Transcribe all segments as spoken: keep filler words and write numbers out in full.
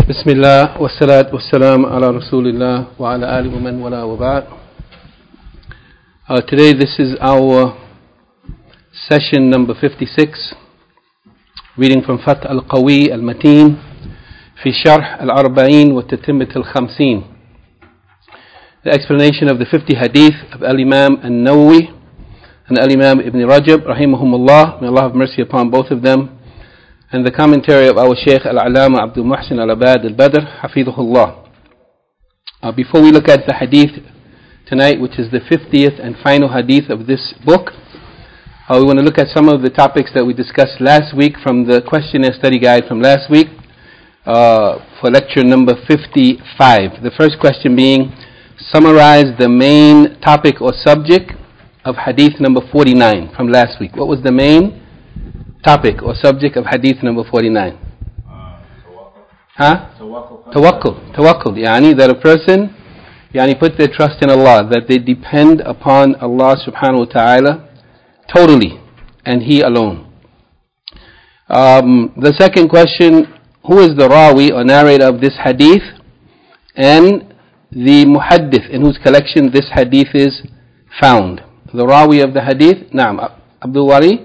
بسم الله والصلاة والسلام على رسول الله وعلى آله ومن والاه وبعد. Uh, today this is our session number fifty-six, reading from Fath al-Qawi al-Mateen في شرح الأربعين وتتمة الخمسين, the explanation of the fifty hadith of Al-Imam al-Nawawi and Al-Imam Ibn Rajab rahimahumullah. May Allah have mercy upon both of them. And the commentary of our Shaykh Al-Alama Abdul Muhsin Al-Abad Al-Badr Hafidhullah. Uh, before we look at the hadith tonight, which is the fiftieth and final hadith of this book, uh, we want to look at some of the topics that we discussed last week from the questionnaire study guide from last week uh, for lecture number fifty-five. The first question being, summarize the main topic or subject of hadith number forty-nine from last week. What was the main topic or subject of hadith number forty-nine? Uh, huh? Tawakkul. Tawakkul. Yani that a person yani put their trust in Allah, that they depend upon Allah subhanahu wa ta'ala totally and He alone. Um, the second question, who is the rawi or narrator of this hadith and the muhaddith in whose collection this hadith is found? The rawi of the hadith, Naam, Abdul Wali?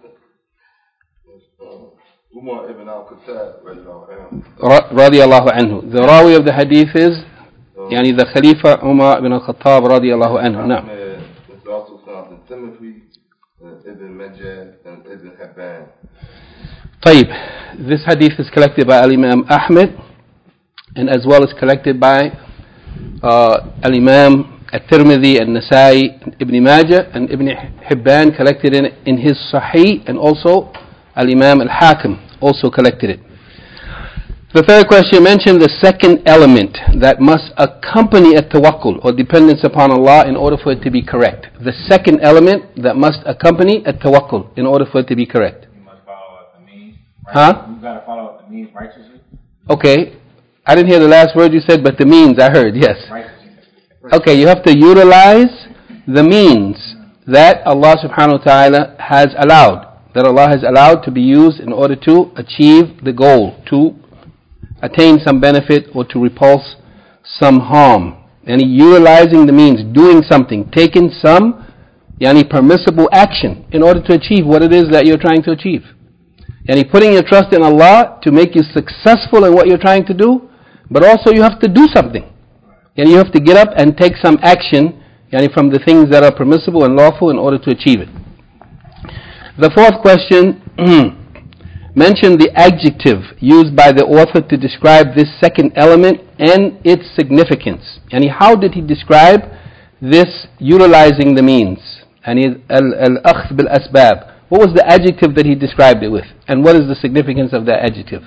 Umar ibn al-Khattab radiyallahu anhu. The rawi of the hadith is yani the Khalifa Umar ibn al-Khattab radiyallahu anhu. Now, it's also found in Timothy, Ibn Majah, and Ibn Hibban. طيب, this hadith is collected by Al-Imam Ahmed and as well as collected by uh, Al-Imam At-Tirmidhi and Nasai, Ibn Majah, and Ibn Hibban collected in, in his Sahih, and also Al-Imam Al-Hakim also collected it. The third question mentioned the second element that must accompany a tawakkul or dependence upon Allah in order for it to be correct. The second element that must accompany a tawakkul in order for it to be correct. You must follow up the means. Huh? You got to follow up the means righteously. Okay, I didn't hear the last word you said, but the means I heard, yes. Righteously. Okay, you have to utilize the means that Allah subhanahu wa ta'ala has allowed. That Allah has allowed to be used in order to achieve the goal, to attain some benefit or to repulse some harm. And utilizing the means, doing something, taking some yani permissible action in order to achieve what it is that you're trying to achieve. Yani putting your trust in Allah to make you successful in what you're trying to do, but also you have to do something. Yani you have to get up and take some action yani from the things that are permissible and lawful in order to achieve it. The fourth question mentioned the adjective used by the author to describe this second element and its significance. And how did he describe this utilizing the means? And al-akhd bil asbab. What was the adjective that he described it with? And what is the significance of that adjective?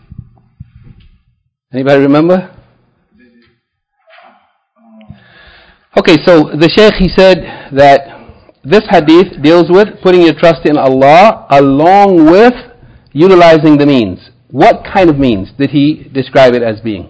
Anybody remember? Okay, so the Shaykh, he said that this hadith deals with putting your trust in Allah along with utilizing the means. What kind of means did he describe it as being?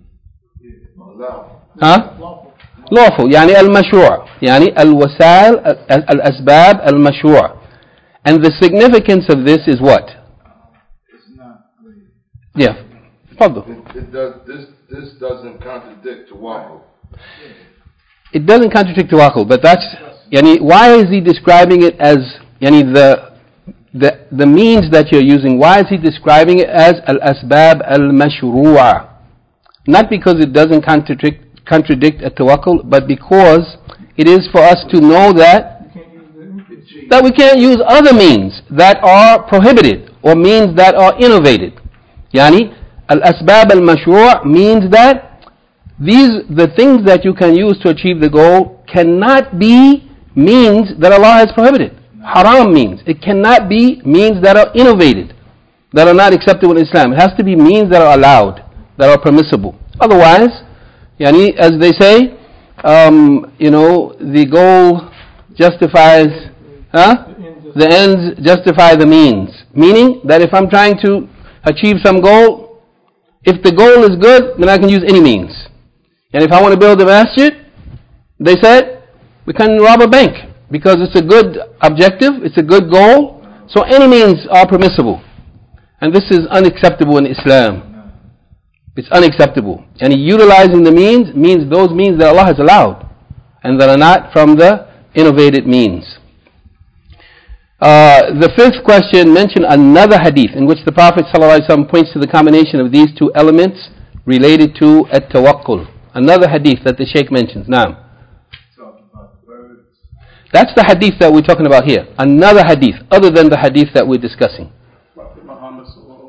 Huh? Lawful. Yani al-mashru'. Yani al-wasail, al-asbab, al-mashru'. And the significance of this is what? It's not really. Yeah. It, it does, this, this doesn't contradict tawakkul. It doesn't contradict tawakkul, but that's yani, why is he describing it as yani, the, the the means that you're using? Why is he describing it as al-asbab al-mashru'a? Not because it doesn't contradict contradict a tawakkul, but because it is for us to know that that we can't use other means that are prohibited or means that are innovated. Yani al-asbab al-mashru' means that these the things that you can use to achieve the goal cannot be means that Allah has prohibited. Haram means. It cannot be means that are innovated, that are not acceptable in Islam. It has to be means that are allowed, that are permissible. Otherwise, yani, as they say, um, you know, the goal justifies, huh? The ends justify the means. Meaning that if I'm trying to achieve some goal, if the goal is good, then I can use any means. And if I want to build a masjid, they said, we can rob a bank because it's a good objective, it's a good goal, so any means are permissible. And this is unacceptable in Islam. It's unacceptable. And utilizing the means means those means that Allah has allowed and that are not from the innovated means. Uh, the fifth question mentioned another hadith in which the Prophet ﷺ points to the combination of these two elements related to at-tawakkul. Another hadith that the Shaykh mentions. Naam. That's the hadith that we're talking about here. Another hadith other than the hadith that we're discussing. Prophet Muhammad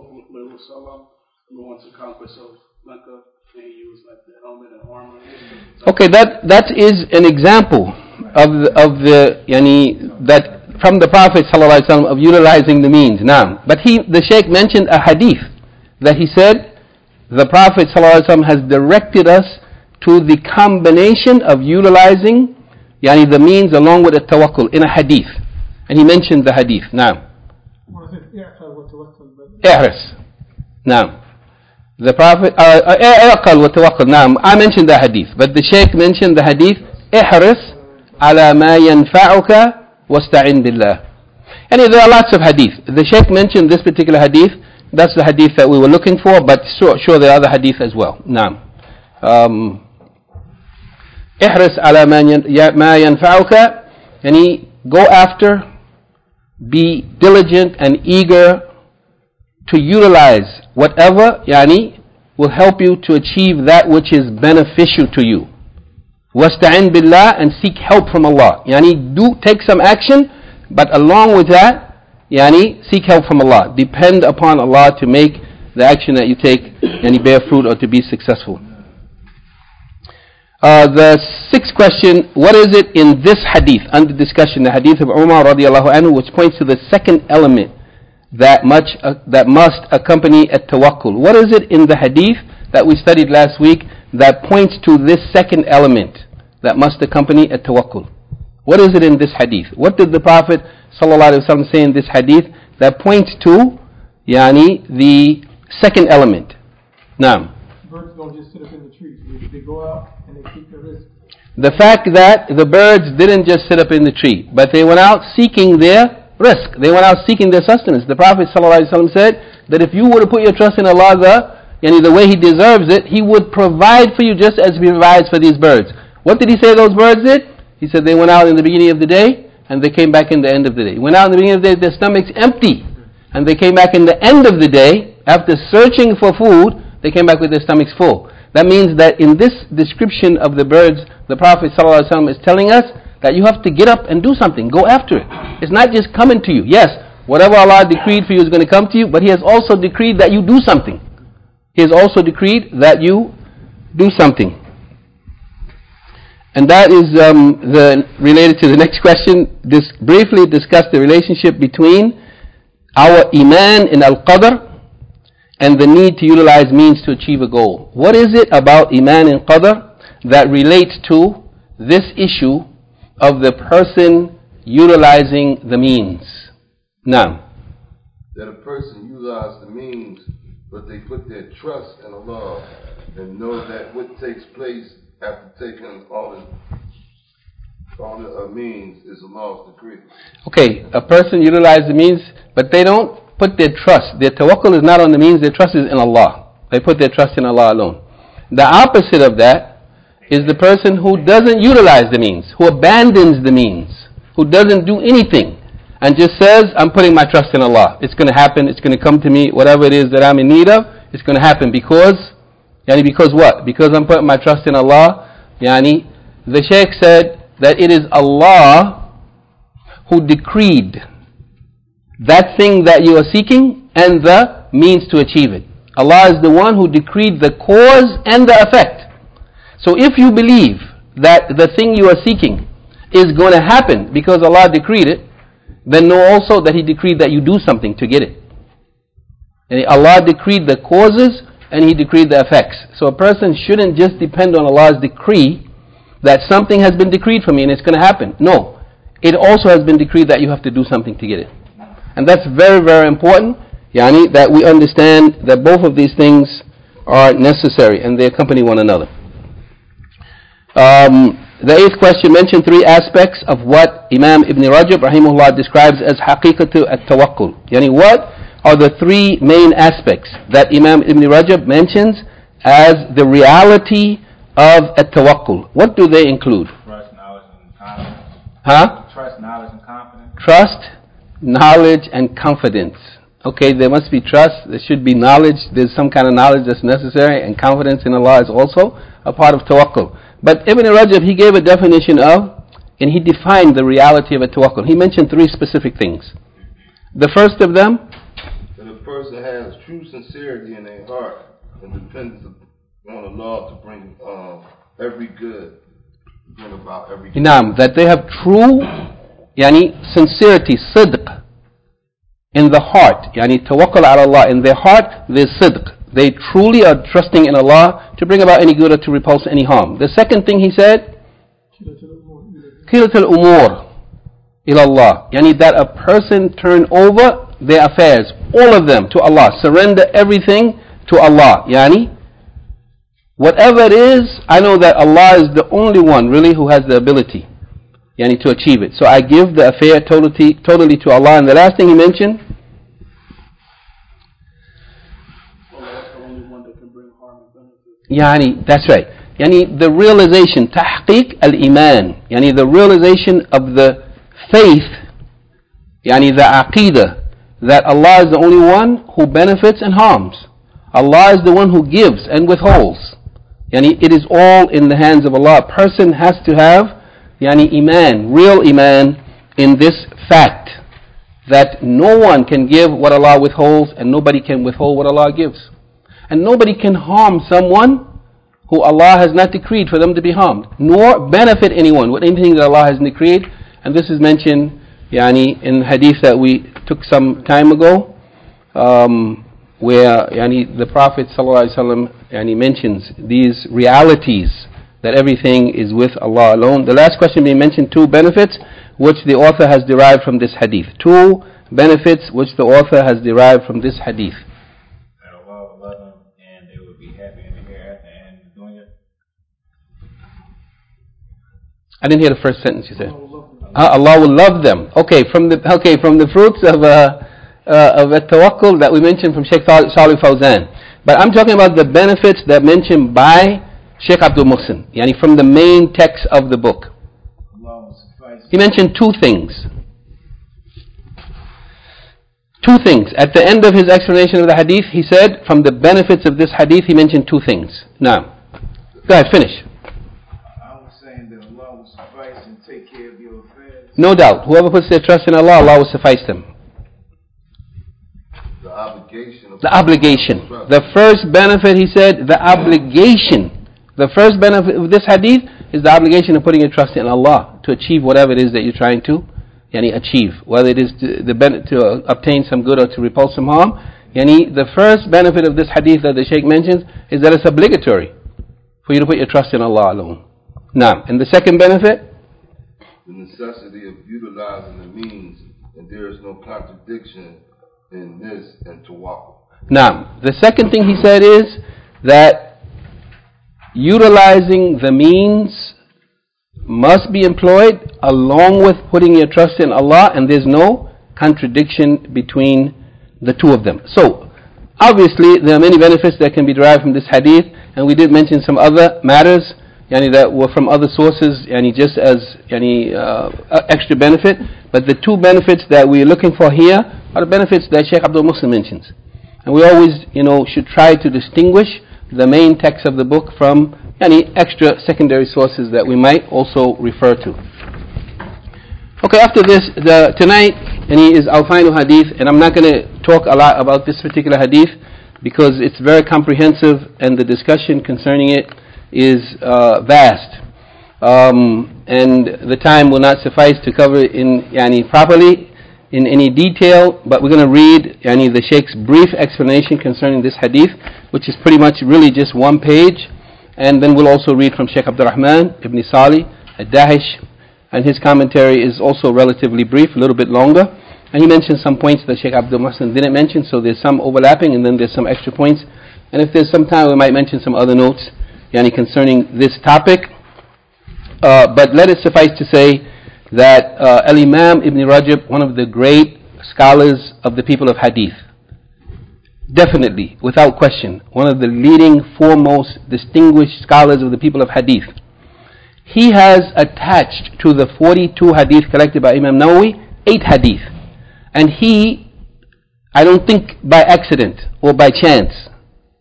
going to conquest of Mecca, and he used like the helmet and armor. Okay, that that is an example of the, of the yani that from the Prophet ﷺ of utilizing the means. Now, but he the Shaykh mentioned a hadith that he said the Prophet ﷺ has directed us to the combination of utilizing yani the means along with the tawakkul in a hadith, and he mentioned the hadith. Now, ihris. Now, the Prophet i'qal wa tawakkul. Now, I mentioned the hadith, but the Shaykh mentioned the hadith ihris ala ma yanfa'uka wasta'in billah. And there are lots of hadith. The Shaykh mentioned this particular hadith. That's the hadith that we were looking for, but sure, sure there are other hadith as well. Now, um, ihris ala ma yanfa'uka, yani go after, be diligent and eager to utilize whatever yani will help you to achieve that which is beneficial to you. Wasta'in billah, and seek help from Allah. Yani do take some action, but along with that, yani seek help from Allah. Depend upon Allah to make the action that you take yani bear fruit or to be successful. Uh, the sixth question, what is it in this hadith under discussion, the hadith of Umar radiallahu anhu, which points to the second element that much uh, that must accompany at-tawakkul? What is it in the hadith that we studied last week that points to this second element that must accompany at-tawakkul? What is it in this hadith? What did the Prophet ﷺ say in this hadith that points to yani the second element? Naam. Birds don't just sit up in the trees. They go out and they seek their risk. The fact that the birds didn't just sit up in the tree, but they went out seeking their risk. They went out seeking their sustenance. The Prophet ﷺ said that if you were to put your trust in Allah, the, yani the way He deserves it, He would provide for you just as He provides for these birds. What did He say those birds did? He said they went out in the beginning of the day and they came back in the end of the day. Went out in the beginning of the day, their stomachs empty, and they came back in the end of the day after searching for food. They came back with their stomachs full. That means that in this description of the birds, the Prophet ﷺ is telling us that you have to get up and do something. Go after it. It's not just coming to you. Yes, whatever Allah decreed for you is going to come to you, but He has also decreed that you do something. He has also decreed that you do something. And that is um, the, related to the next question. This briefly discuss the relationship between our iman in al-qadr and the need to utilize means to achieve a goal. What is it about iman in qadr that relates to this issue of the person utilizing the means? Now, that a person utilizes the means, but they put their trust in Allah and know that what takes place after taking all the all the uh, means is Allah's decree. Okay, a person utilizes the means, but they don't put their trust. Their tawakkul is not on the means, their trust is in Allah. They put their trust in Allah alone. The opposite of that is the person who doesn't utilize the means, who abandons the means, who doesn't do anything, and just says, I'm putting my trust in Allah. It's going to happen, it's going to come to me, whatever it is that I'm in need of, it's going to happen because, yani because what? Because I'm putting my trust in Allah. Yani, the Shaykh said that it is Allah who decreed that thing that you are seeking and the means to achieve it. Allah is the one who decreed the cause and the effect. So if you believe that the thing you are seeking is going to happen because Allah decreed it, then know also that He decreed that you do something to get it. And Allah decreed the causes and He decreed the effects. So a person shouldn't just depend on Allah's decree that something has been decreed for me and it's going to happen. No, it also has been decreed that you have to do something to get it. And that's very, very important, yani, that we understand that both of these things are necessary and they accompany one another. Um, the eighth question mentioned three aspects of what Imam Ibn Rajab rahimahullah describes as haqiqatu at-tawakkul. Yani, what are the three main aspects that Imam Ibn Rajab mentions as the reality of at-tawakkul. What do they include? Trust, knowledge, and confidence. Huh? Trust, knowledge, and confidence. Trust, knowledge, and confidence. Okay, there must be trust, there should be knowledge, there's some kind of knowledge that's necessary, and confidence in Allah is also a part of tawakkul. But Ibn Rajab, he gave a definition of, and he defined the reality of a tawakkul. He mentioned three specific things. The first of them, that a person has true sincerity in their heart and depends on Allah to bring um, every good, to bring about every good. Naam, that they have true yani, sincerity, sidq, in the heart. Yani tawakkul ala Allah, in their heart there's sidq. They truly are trusting in Allah to bring about any good or to repulse any harm. The second thing he said, Kilat al-umur ila Allah. Yani that a person turn over their affairs, all of them, to Allah. Surrender everything to Allah. Yani, whatever it is, I know that Allah is the only one really who has the ability yani, to achieve it. So I give the affair totally, totally to Allah. And the last thing he mentioned, Yani, that's right. Yani, the realization, tahqiq al-iman. Yani, the realization of the faith, yani, the aqidah, that Allah is the only one who benefits and harms. Allah is the one who gives and withholds. Yani, it is all in the hands of Allah. A person has to have, yani, iman, real iman, in this fact, that no one can give what Allah withholds, and nobody can withhold what Allah gives. And nobody can harm someone who Allah has not decreed for them to be harmed, nor benefit anyone with anything that Allah has decreed. And this is mentioned yani, in hadith that we took some time ago, um, where yani, the Prophet ﷺ yani, mentions these realities, that everything is with Allah alone. The last question being mentioned, two benefits which the author has derived from this hadith. Two benefits which the author has derived from this hadith. I didn't hear the first sentence you said. Uh, Allah will love them. Okay, from the okay from the fruits of uh, uh, of at-tawakkul that we mentioned from Sheikh Salih Fawzan. But I'm talking about the benefits that mentioned by Sheikh Abdul Muhsin, yani from the main text of the book. He mentioned two things. Two things. At the end of his explanation of the hadith, he said, from the benefits of this hadith, he mentioned two things. Now, go ahead, finish. No doubt. Whoever puts their trust in Allah, Allah will suffice them. The obligation. Of the obligation. The first benefit, he said, the obligation. The first benefit of this hadith is the obligation of putting your trust in Allah to achieve whatever it is that you're trying to yani, achieve. Whether it is to, the ben- to obtain some good or to repulse some harm. Yani, the first benefit of this hadith that the Shaykh mentions is that it's obligatory for you to put your trust in Allah alone. Now, and the second benefit? The necessity of utilizing the means, and there is no contradiction in this and tawakkul. Now, the second thing he said is that utilizing the means must be employed along with putting your trust in Allah, and there's no contradiction between the two of them. So, obviously, there are many benefits that can be derived from this hadith, and we did mention some other matters Yani that were from other sources, yani just as yani uh, extra benefit. But the two benefits that we're looking for here are the benefits that Shaykh Abdul Muhsin mentions. And we always, you know, should try to distinguish the main text of the book from any extra secondary sources that we might also refer to. Okay, after this, the, tonight yani, is our final hadith, and I'm not going to talk a lot about this particular hadith because it's very comprehensive and the discussion concerning it is uh, vast, um, and the time will not suffice to cover it in yani, properly in any detail, but we're going to read yani, the Shaykh's brief explanation concerning this hadith, which is pretty much really just one page, and then we'll also read from Shaykh Abdul Rahman Ibn Salih Al-Dahish, and his commentary is also relatively brief, a little bit longer, and he mentions some points that Shaykh Abdul Muhsin didn't mention, so there's some overlapping and then there's some extra points, and if there's some time we might mention some other notes Yani concerning this topic, uh, but let it suffice to say that uh, Al-Imam Ibn Rajab, one of the great scholars of the people of Hadith, definitely, without question, one of the leading, foremost, distinguished scholars of the people of hadith. He has attached to the forty-two hadith collected by Imam Nawawi, eight hadith. And he, I don't think by accident or by chance,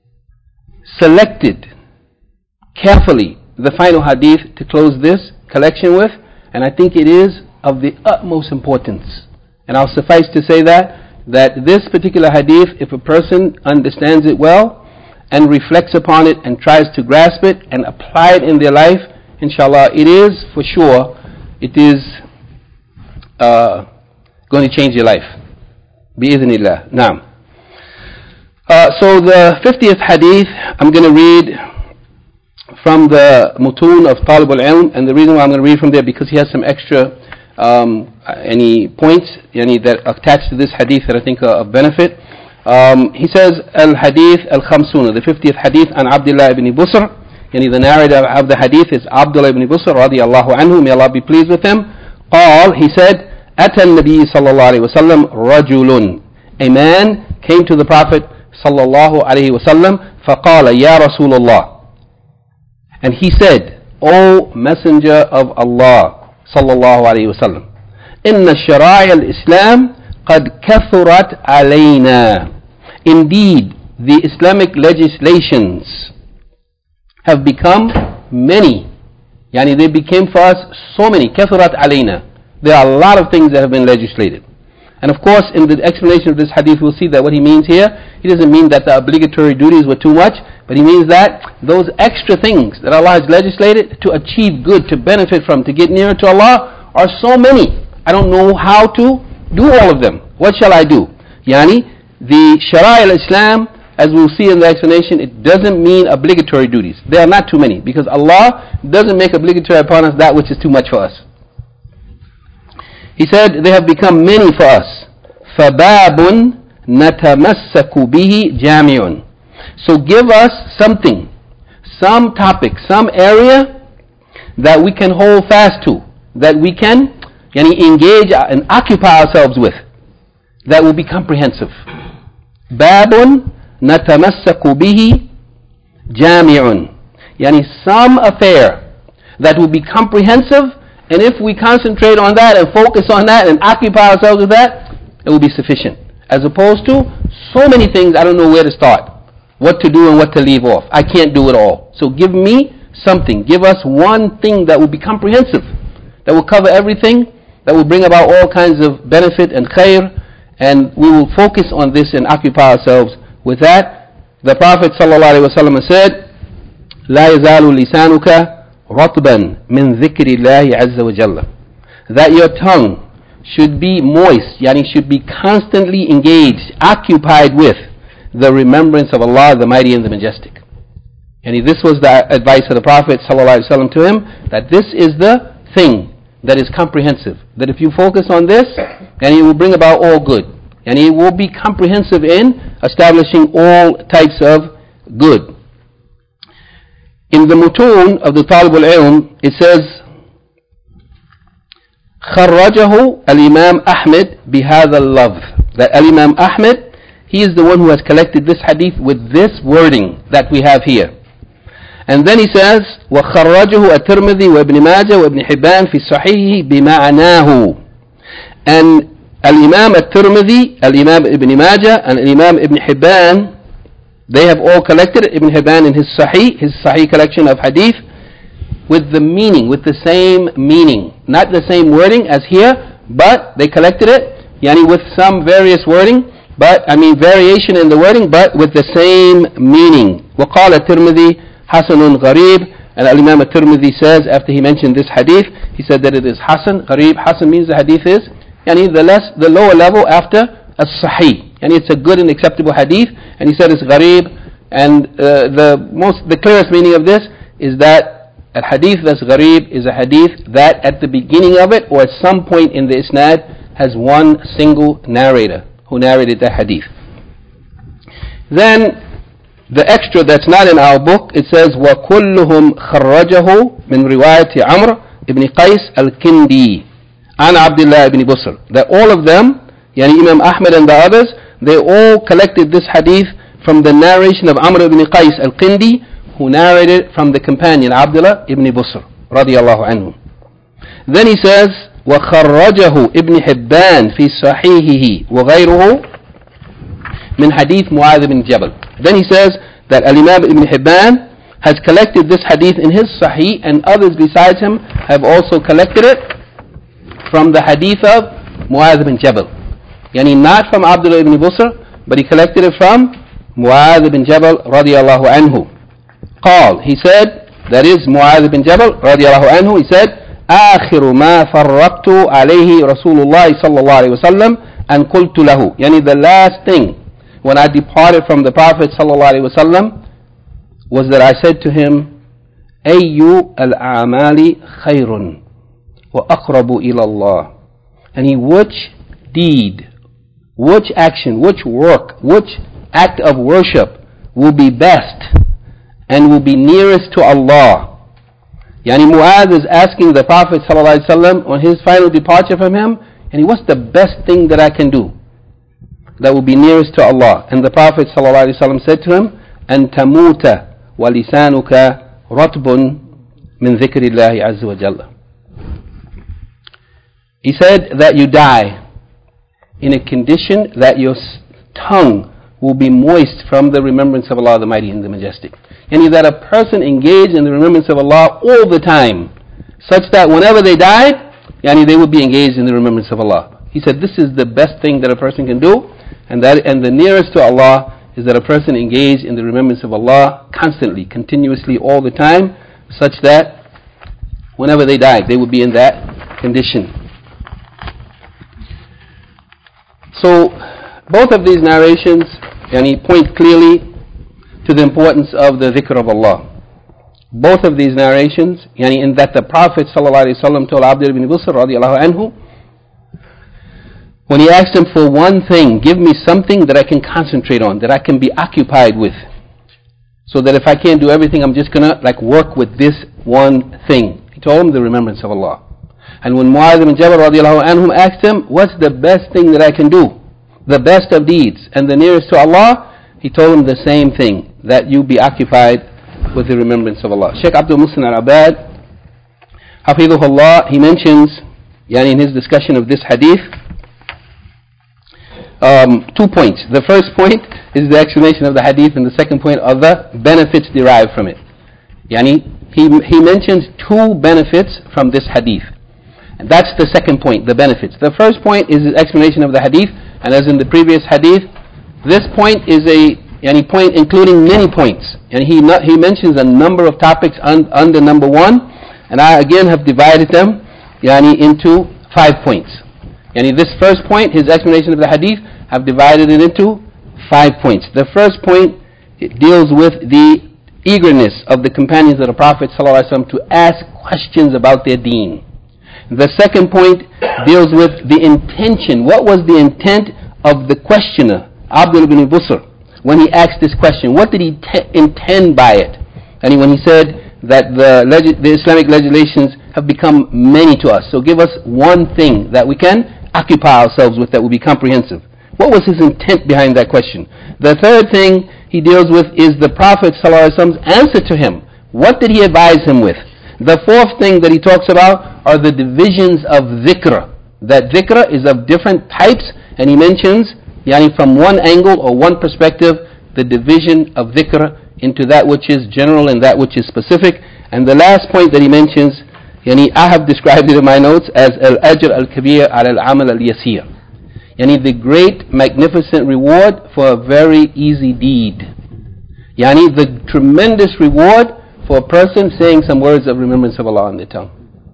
selected carefully the final hadith to close this collection with, and I think it is of the utmost importance. And I'll suffice to say that, that this particular hadith, if a person understands it well and reflects upon it and tries to grasp it and apply it in their life, inshallah, it is for sure, it is uh, going to change your life. Bi-idhnillah. Naam. Uh, so the fiftieth hadith, I'm going to read from the mutun of Talib al-Ilm, and the reason why I'm going to read from there, because he has some extra um, any points any that attached to this hadith that I think are of benefit. Um, he says, Al-Hadith Al-Khamsuna, the fiftieth hadith, an Abdullah ibn Busr. Yani the narrator of the hadith is Abdullah ibn Busr radiyallahu anhu, may Allah be pleased with him. قال, he said, أتى النبي صلى الله عليه وسلم رجل, a man came to the Prophet صلى الله عليه وسلم, فقال يا رسول الله, and he said, O Messenger of Allah صلى الله عليه وسلم, إن الشرائع الإسلام قد كثرت علينا, indeed the Islamic legislations have become many. Yani they became for us so many. كثرت علينا. There are a lot of things that have been legislated. And of course, in the explanation of this hadith, we'll see that what he means here, he doesn't mean that the obligatory duties were too much, but he means that those extra things that Allah has legislated to achieve good, to benefit from, to get nearer to Allah, are so many. I don't know how to do all of them. What shall I do? Yani, the Shara'i al-Islam, as we'll see in the explanation, it doesn't mean obligatory duties. There are not too many, because Allah doesn't make obligatory upon us that which is too much for us. He said, they have become many for us. فَبَابٌ نَتَمَسَّكُ بِهِ جَامِعٌ. So give us something, some topic, some area that we can hold fast to, that we can yani, engage and occupy ourselves with, that will be comprehensive. بَابٌ نَتَمَسَّكُ بِهِ جَامِعٌ. Yani some affair that will be comprehensive, and if we concentrate on that and focus on that and occupy ourselves with that, it will be sufficient. As opposed to so many things, I don't know where to start, what to do and what to leave off. I can't do it all. So give me something. Give us one thing that will be comprehensive, that will cover everything, that will bring about all kinds of benefit and khair, and we will focus on this and occupy ourselves with that. The Prophet ﷺ said, لا يزال لسانك رطبا من ذكر الله عز وجل, that your tongue should be moist, yani should be constantly engaged, occupied with the remembrance of Allah, the Mighty and the Majestic. And this was the advice of the Prophet ﷺ to him, that this is the thing that is comprehensive, that if you focus on this, and it will bring about all good, and it will be comprehensive in establishing all types of good. In the mutun of the Talib al-Ilm, it says, خرجه الإمام أحمد بهذا اللفظ, that Imam Ahmed, he is the one who has collected this hadith with this wording that we have here. And then he says, وخرجه الترمذي وابن ماجه وابن حبان في صحيحه بمعناه. And Al-Imam al-Tirmidhi, Al-Imam ibn Majah, and Al-Imam ibn Hibban, they have all collected it, Ibn Hibban in his Sahih, his Sahih collection of hadith, with the meaning, with the same meaning. Not the same wording as here, but they collected it, yani with some various wording, but, I mean variation in the wording, but with the same meaning. وقال الترمذي حسن غريب, and Al-Imam al-Tirmidhi says, after he mentioned this hadith, he said that it is Hasan, Gharib. Hasan means the hadith is, yani the less, the lower level after as-Sahih. And it's a good and acceptable hadith, and he said it's gharib, and uh, the most, the clearest meaning of this is that a hadith that's gharib is a hadith that at the beginning of it or at some point in the isnad has one single narrator who narrated the hadith. Then the extra that's not in our book, it says وَكُلُّهُمْ خَرَّجَهُ مِنْ رِوَايَةِ عَمْرِ ibn Qais al-Kindi an Abdullah ibn Busr, that all of them, yani Imam Ahmad and the others, they all collected this hadith from the narration of Amr ibn Qais al-Qindi, who narrated from the companion Abdullah ibn Busr radiyallahu anhu. Then he says, وَخَرَّجَهُ ابن حبان في صحيحه وغيره من حديث معاذ بن جبل. Then he says that Al-Imam Ibn Hibban has collected this hadith in his Sahih, and others besides him have also collected it from the hadith of Mu'adh bin Jabal. Yani not from Abdullah ibn Busr, but he collected it from Mu'adh bin Jabal radiyallahu anhu. قال, he said, that is Mu'adh bin Jabal radiyallahu anhu, he said, آخر ما فرقت عليه رسول الله صلى الله عليه وسلم أن قلت له. Yani the last thing when I departed from the Prophet صلى الله عليه وسلم was that I said to him, أي الأعمال خير وأقرب إلى الله. And he, which deed, which action, which work, which act of worship will be best and will be nearest to Allah? Yani Mu'adh is asking the Prophet ﷺ on his final departure from him, and what's the best thing that I can do that will be nearest to Allah? And the Prophet ﷺ said to him, أن تموت ولسانك رطب من ذكر الله عز وجل. He said that you die in a condition that your tongue will be moist from the remembrance of Allah the Mighty and the Majestic. And that a person engaged in the remembrance of Allah all the time, such that whenever they died, yani they would be engaged in the remembrance of Allah. He said this is the best thing that a person can do, and that and the nearest to Allah is that a person engaged in the remembrance of Allah constantly, continuously, all the time, such that whenever they died, they would be in that condition. So both of these narrations yani, point clearly to the importance of the dhikr of Allah. Both of these narrations, yani in that the Prophet ﷺ told Abdullah ibn Busr radiallahu anhu, when he asked him for one thing, give me something that I can concentrate on, that I can be occupied with, so that if I can't do everything, I'm just gonna like work with this one thing. He told him the remembrance of Allah. And when Mu'adh bin Jabal radiallahu anhu asked him, what's the best thing that I can do, the best of deeds and the nearest to Allah, he told him the same thing, that you be occupied with the remembrance of Allah. Shaykh Abdul Muhsin al-Abad, Hafidhuhullah, he mentions, yani in his discussion of this hadith, um, two points. The first point is the explanation of the hadith, and the second point are the benefits derived from it. Yani he, he mentions two benefits from this hadith. And that's the second point, the benefits. The first point is the explanation of the hadith, and as in the previous hadith, this point is a yani point including many points. And he not, he mentions a number of topics un, under number one, and I again have divided them yani into five points. Yani this first point, his explanation of the hadith, I've divided it into five points. The first point, it deals with the eagerness of the companions of the Prophet ﷺ to ask questions about their deen. The second point deals with the intention. What was the intent of the questioner, Abdullah ibn Busr, when he asked this question? What did he te- intend by it? And when he said that the, leg- the Islamic legislations have become many to us, so give us one thing that we can occupy ourselves with that will be comprehensive. What was his intent behind that question? The third thing he deals with is the Prophet ﷺ's answer to him. What did he advise him with? The fourth thing that he talks about are the divisions of dhikr. That dhikr is of different types, and he mentions, yani from one angle or one perspective, the division of dhikr into that which is general and that which is specific. And the last point that he mentions, yani I have described it in my notes as al-ajr al-kabir al-amal al-yasir. Yani the great magnificent reward for a very easy deed. Yani the tremendous reward for a person saying some words of remembrance of Allah on their tongue.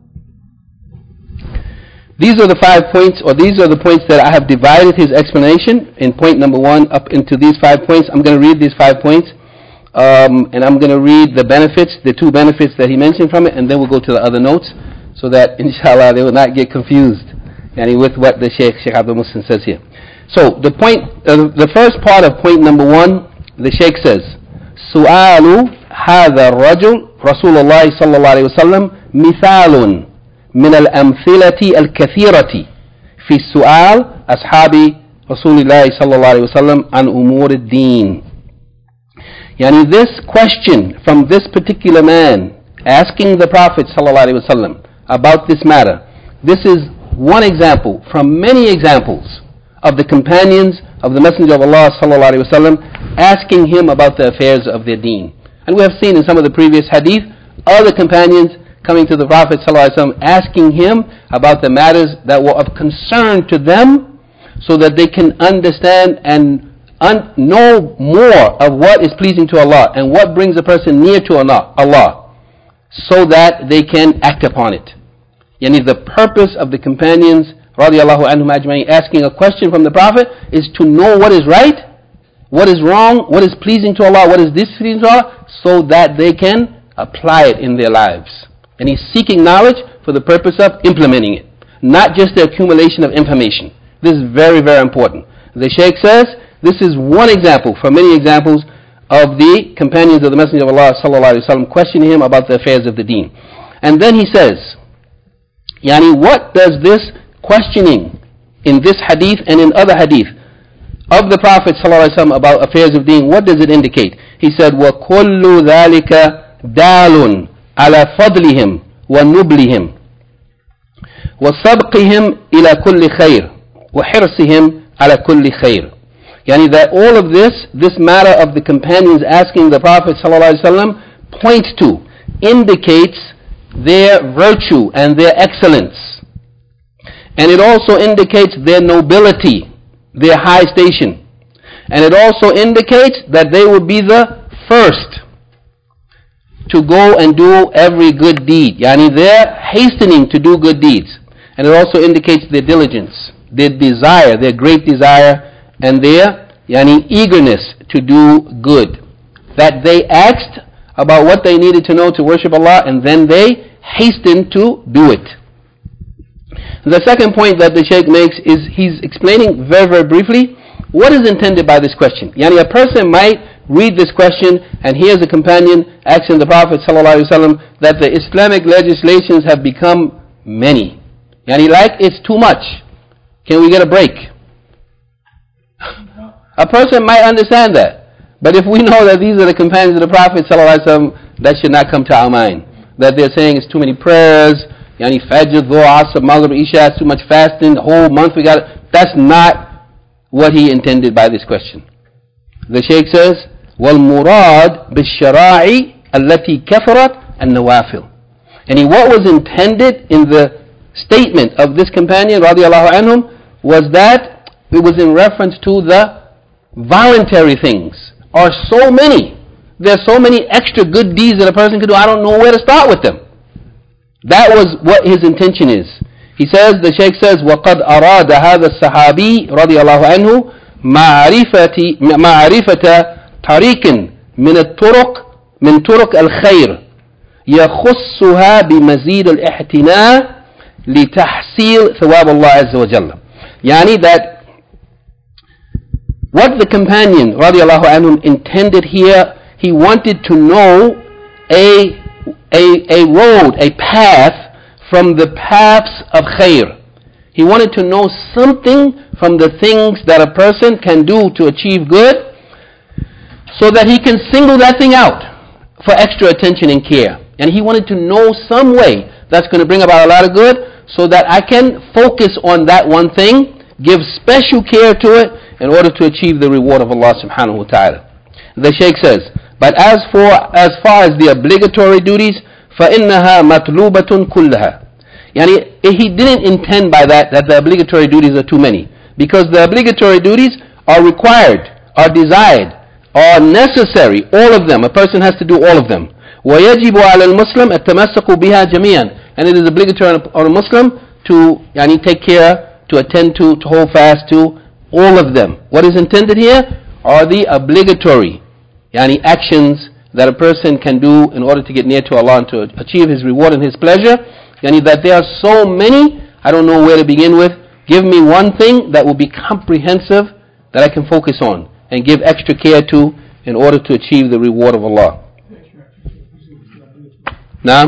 These are the five points, or these are the points that I have divided his explanation in point number one up into these five points. I'm going to read these five points, um, and I'm going to read the benefits, the two benefits that he mentioned from it, and then we'll go to the other notes, so that inshallah they will not get confused yani, with what the Shaykh, Shaykh Abdul Muhsin says here. So the point, uh, the first part of point number one, the Shaykh says, سؤال هذا الرجل رسول الله صلى الله عليه وسلم مثال من الأمثلة الكثيرة في السؤال أصحاب Rasulullah sallallahu alaihi wasallam an umur ad-din. Yani this question from this particular man asking the Prophet sallallahu alaihi wasallam about this matter, this is one example from many examples of the companions of the Messenger of Allah sallallahu alaihi wasallam asking him about the affairs of their deen. And we have seen in some of the previous hadith other companions coming to the Prophet ﷺ asking him about the matters that were of concern to them so that they can understand and un- know more of what is pleasing to Allah and what brings a person near to Allah so that they can act upon it. Yani the purpose of the companions radiallahu anhum ajma'in asking a question from the Prophet is to know what is right, what is wrong, what is pleasing to Allah, what is displeasing to Allah, so that they can apply it in their lives. And he's seeking knowledge for the purpose of implementing it, not just the accumulation of information. This is very, very important. The Shaykh says, this is one example from many examples of the companions of the Messenger of Allah sallallahu alaihi wasallam questioning him about the affairs of the deen. And then he says, Yani, what does this questioning in this hadith and in other hadith of the Prophet ﷺ about affairs of deen, what does it indicate? He said, وَكُلُّ ذَلِكَ دَالٌ عَلَى فَضْلِهِمْ وَنُبْلِهِمْ وَسَبْقِهِمْ إِلَى كُلِّ خَيْرٍ وَحِرْصِهِمْ عَلَى كُلِّ خَيْرٍ. Yani that all of this, this matter of the companions asking the Prophet ﷺ points to, indicates their virtue and their excellence. And it also indicates their nobility, their high station. And it also indicates that they will be the first to go and do every good deed. Yani they're hastening to do good deeds. And it also indicates their diligence, their desire, their great desire, and their yani, eagerness to do good. That they asked about what they needed to know to worship Allah, and then they hastened to do it. The second point that the Shaykh makes is he's explaining very, very briefly what is intended by this question. Yani a person might read this question and hears a companion asking the Prophet ﷺ that the Islamic legislations have become many. Yani like it's too much. Can we get a break? A person might understand that. But if we know that these are the companions of the Prophet ﷺ, that should not come to our mind. That they're saying it's too many prayers, Yani Fajr, Dhuhr, Asr, Maghrib, Isha, too much fasting, the whole month we got it. That's not what he intended by this question. The Shaykh says, وَالْمُرَادْ بِالشَّرَاعِ الَّتِي كَفَرَتْ النَّوَافِلِ. And what was intended in the statement of this companion, radiallahu anhum, was that it was in reference to the voluntary things. Are so many. There are so many extra good deeds that a person could do, I don't know where to start with them. That was what his intention is. He says, the Shaykh says, وَقَدْ أَرَادَ هَذَا الصَّحَابِي رَضِيَ اللَّهُ عَنْهُ مَعْرِفَةِ مَعْرِفَةَ طريق من الطرق من طرق الخير يخصها بمزيد الاحتناء لتحصيل ثواب الله عز وجل. يعني that what the companion رضي الله عنهم intended here, he wanted to know a A, a road, a path from the paths of khair. He wanted to know something from the things that a person can do to achieve good so that he can single that thing out for extra attention and care. And he wanted to know some way that's going to bring about a lot of good so that I can focus on that one thing, give special care to it in order to achieve the reward of Allah subhanahu wa ta'ala. The Shaykh says, but as for as far as the obligatory duties, فَإِنَّهَا مَطْلُوبَةٌ كُلَّهَا. Yani, he didn't intend by that that the obligatory duties are too many. Because the obligatory duties are required, are desired, are necessary, all of them. A person has to do all of them. وَيَجِبُ عَلَى الْمُسْلِمِ التَّمَسَّكُ بِهَا جَمِيعًا. And it is obligatory on a Muslim to yani, take care, to attend to, to hold fast to all of them. What is intended here are the obligatory yani actions that a person can do in order to get near to Allah and to achieve His reward and His pleasure. Yani that there are so many, I don't know where to begin with. Give me one thing that will be comprehensive that I can focus on and give extra care to in order to achieve the reward of Allah. Now,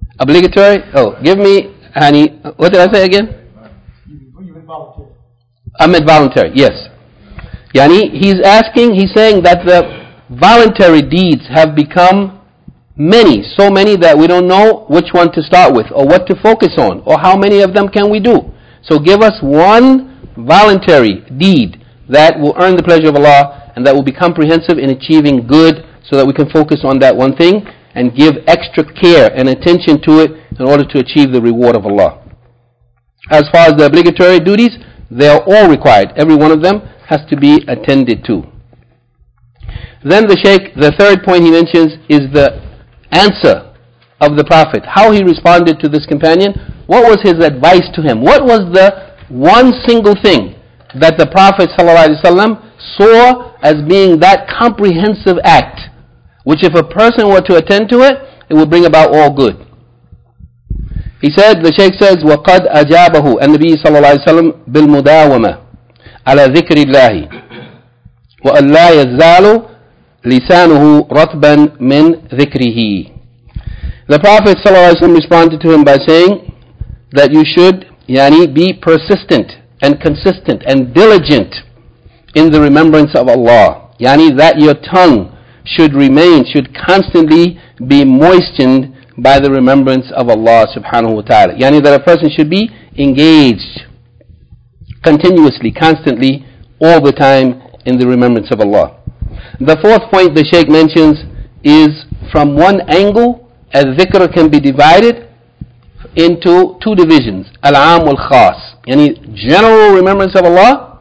obligatory? Oh, give me, honey, what did I say again? Amid voluntary, yes. Yani, he's asking, he's saying that the voluntary deeds have become many, so many that we don't know which one to start with, or what to focus on, or how many of them can we do. So give us one voluntary deed that will earn the pleasure of Allah, and that will be comprehensive in achieving good, so that we can focus on that one thing, and give extra care and attention to it in order to achieve the reward of Allah. As far as the obligatory duties, they are all required. Every one of them has to be attended to. Then the Shaykh, the third point he mentions is the answer of the Prophet. How he responded to this companion. What was his advice to him? What was the one single thing that the Prophet ﷺ saw as being that comprehensive act, which if a person were to attend to it, it would bring about all good? He said, the Shaykh says, وَقَدْ أَجَابَهُ النبي صلى الله عليه وسلم بِالْمُدَاوَمَةِ على ذكر الله وأن لا يزال لسانه رطبا من ذكره. The Prophet ﷺ responded to him by saying that you should yani, be persistent and consistent and diligent in the remembrance of Allah. Yani, that your tongue should remain, should constantly be moistened by the remembrance of Allah subhanahu wa ta'ala. Yani, that a person should be engaged continuously, constantly, all the time in the remembrance of Allah. The fourth point the Shaykh mentions is, from one angle, al-dhikr can be divided into two divisions, al-aam wal-khas, yani general remembrance of Allah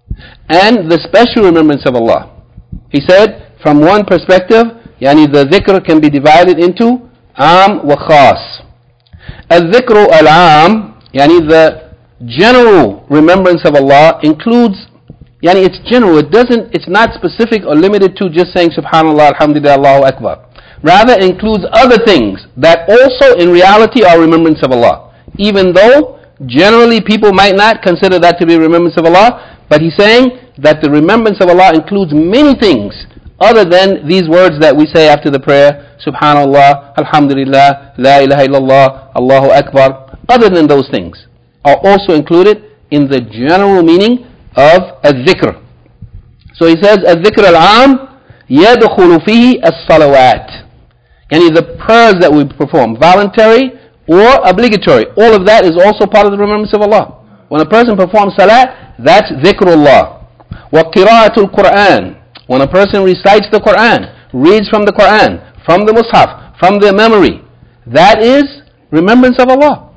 and the special remembrance of Allah. He said, from one perspective, yani the dhikr can be divided into aam wa khas. Al-dhikr al-aam, yani the general remembrance of Allah includes, yani it's general, it doesn't, it's not specific or limited to just saying subhanallah, alhamdulillah, Allahu Akbar. Rather, it includes other things that also in reality are remembrance of Allah. Even though generally people might not consider that to be remembrance of Allah, but he's saying that the remembrance of Allah includes many things other than these words that we say after the prayer, subhanallah, alhamdulillah, la ilaha illallah, Allahu Akbar. Other than those things are also included in the general meaning of al-dhikr. So he says, al-dhikr al-aam yadkhulu fihi as-salawat. Yani the prayers that we perform, voluntary or obligatory, all of that is also part of the remembrance of Allah. When a person performs salat, that's dhikrullah. Wa qira'atul Qur'an. When a person recites the Qur'an, reads from the Qur'an, from the mushaf, from the memory, that is remembrance of Allah.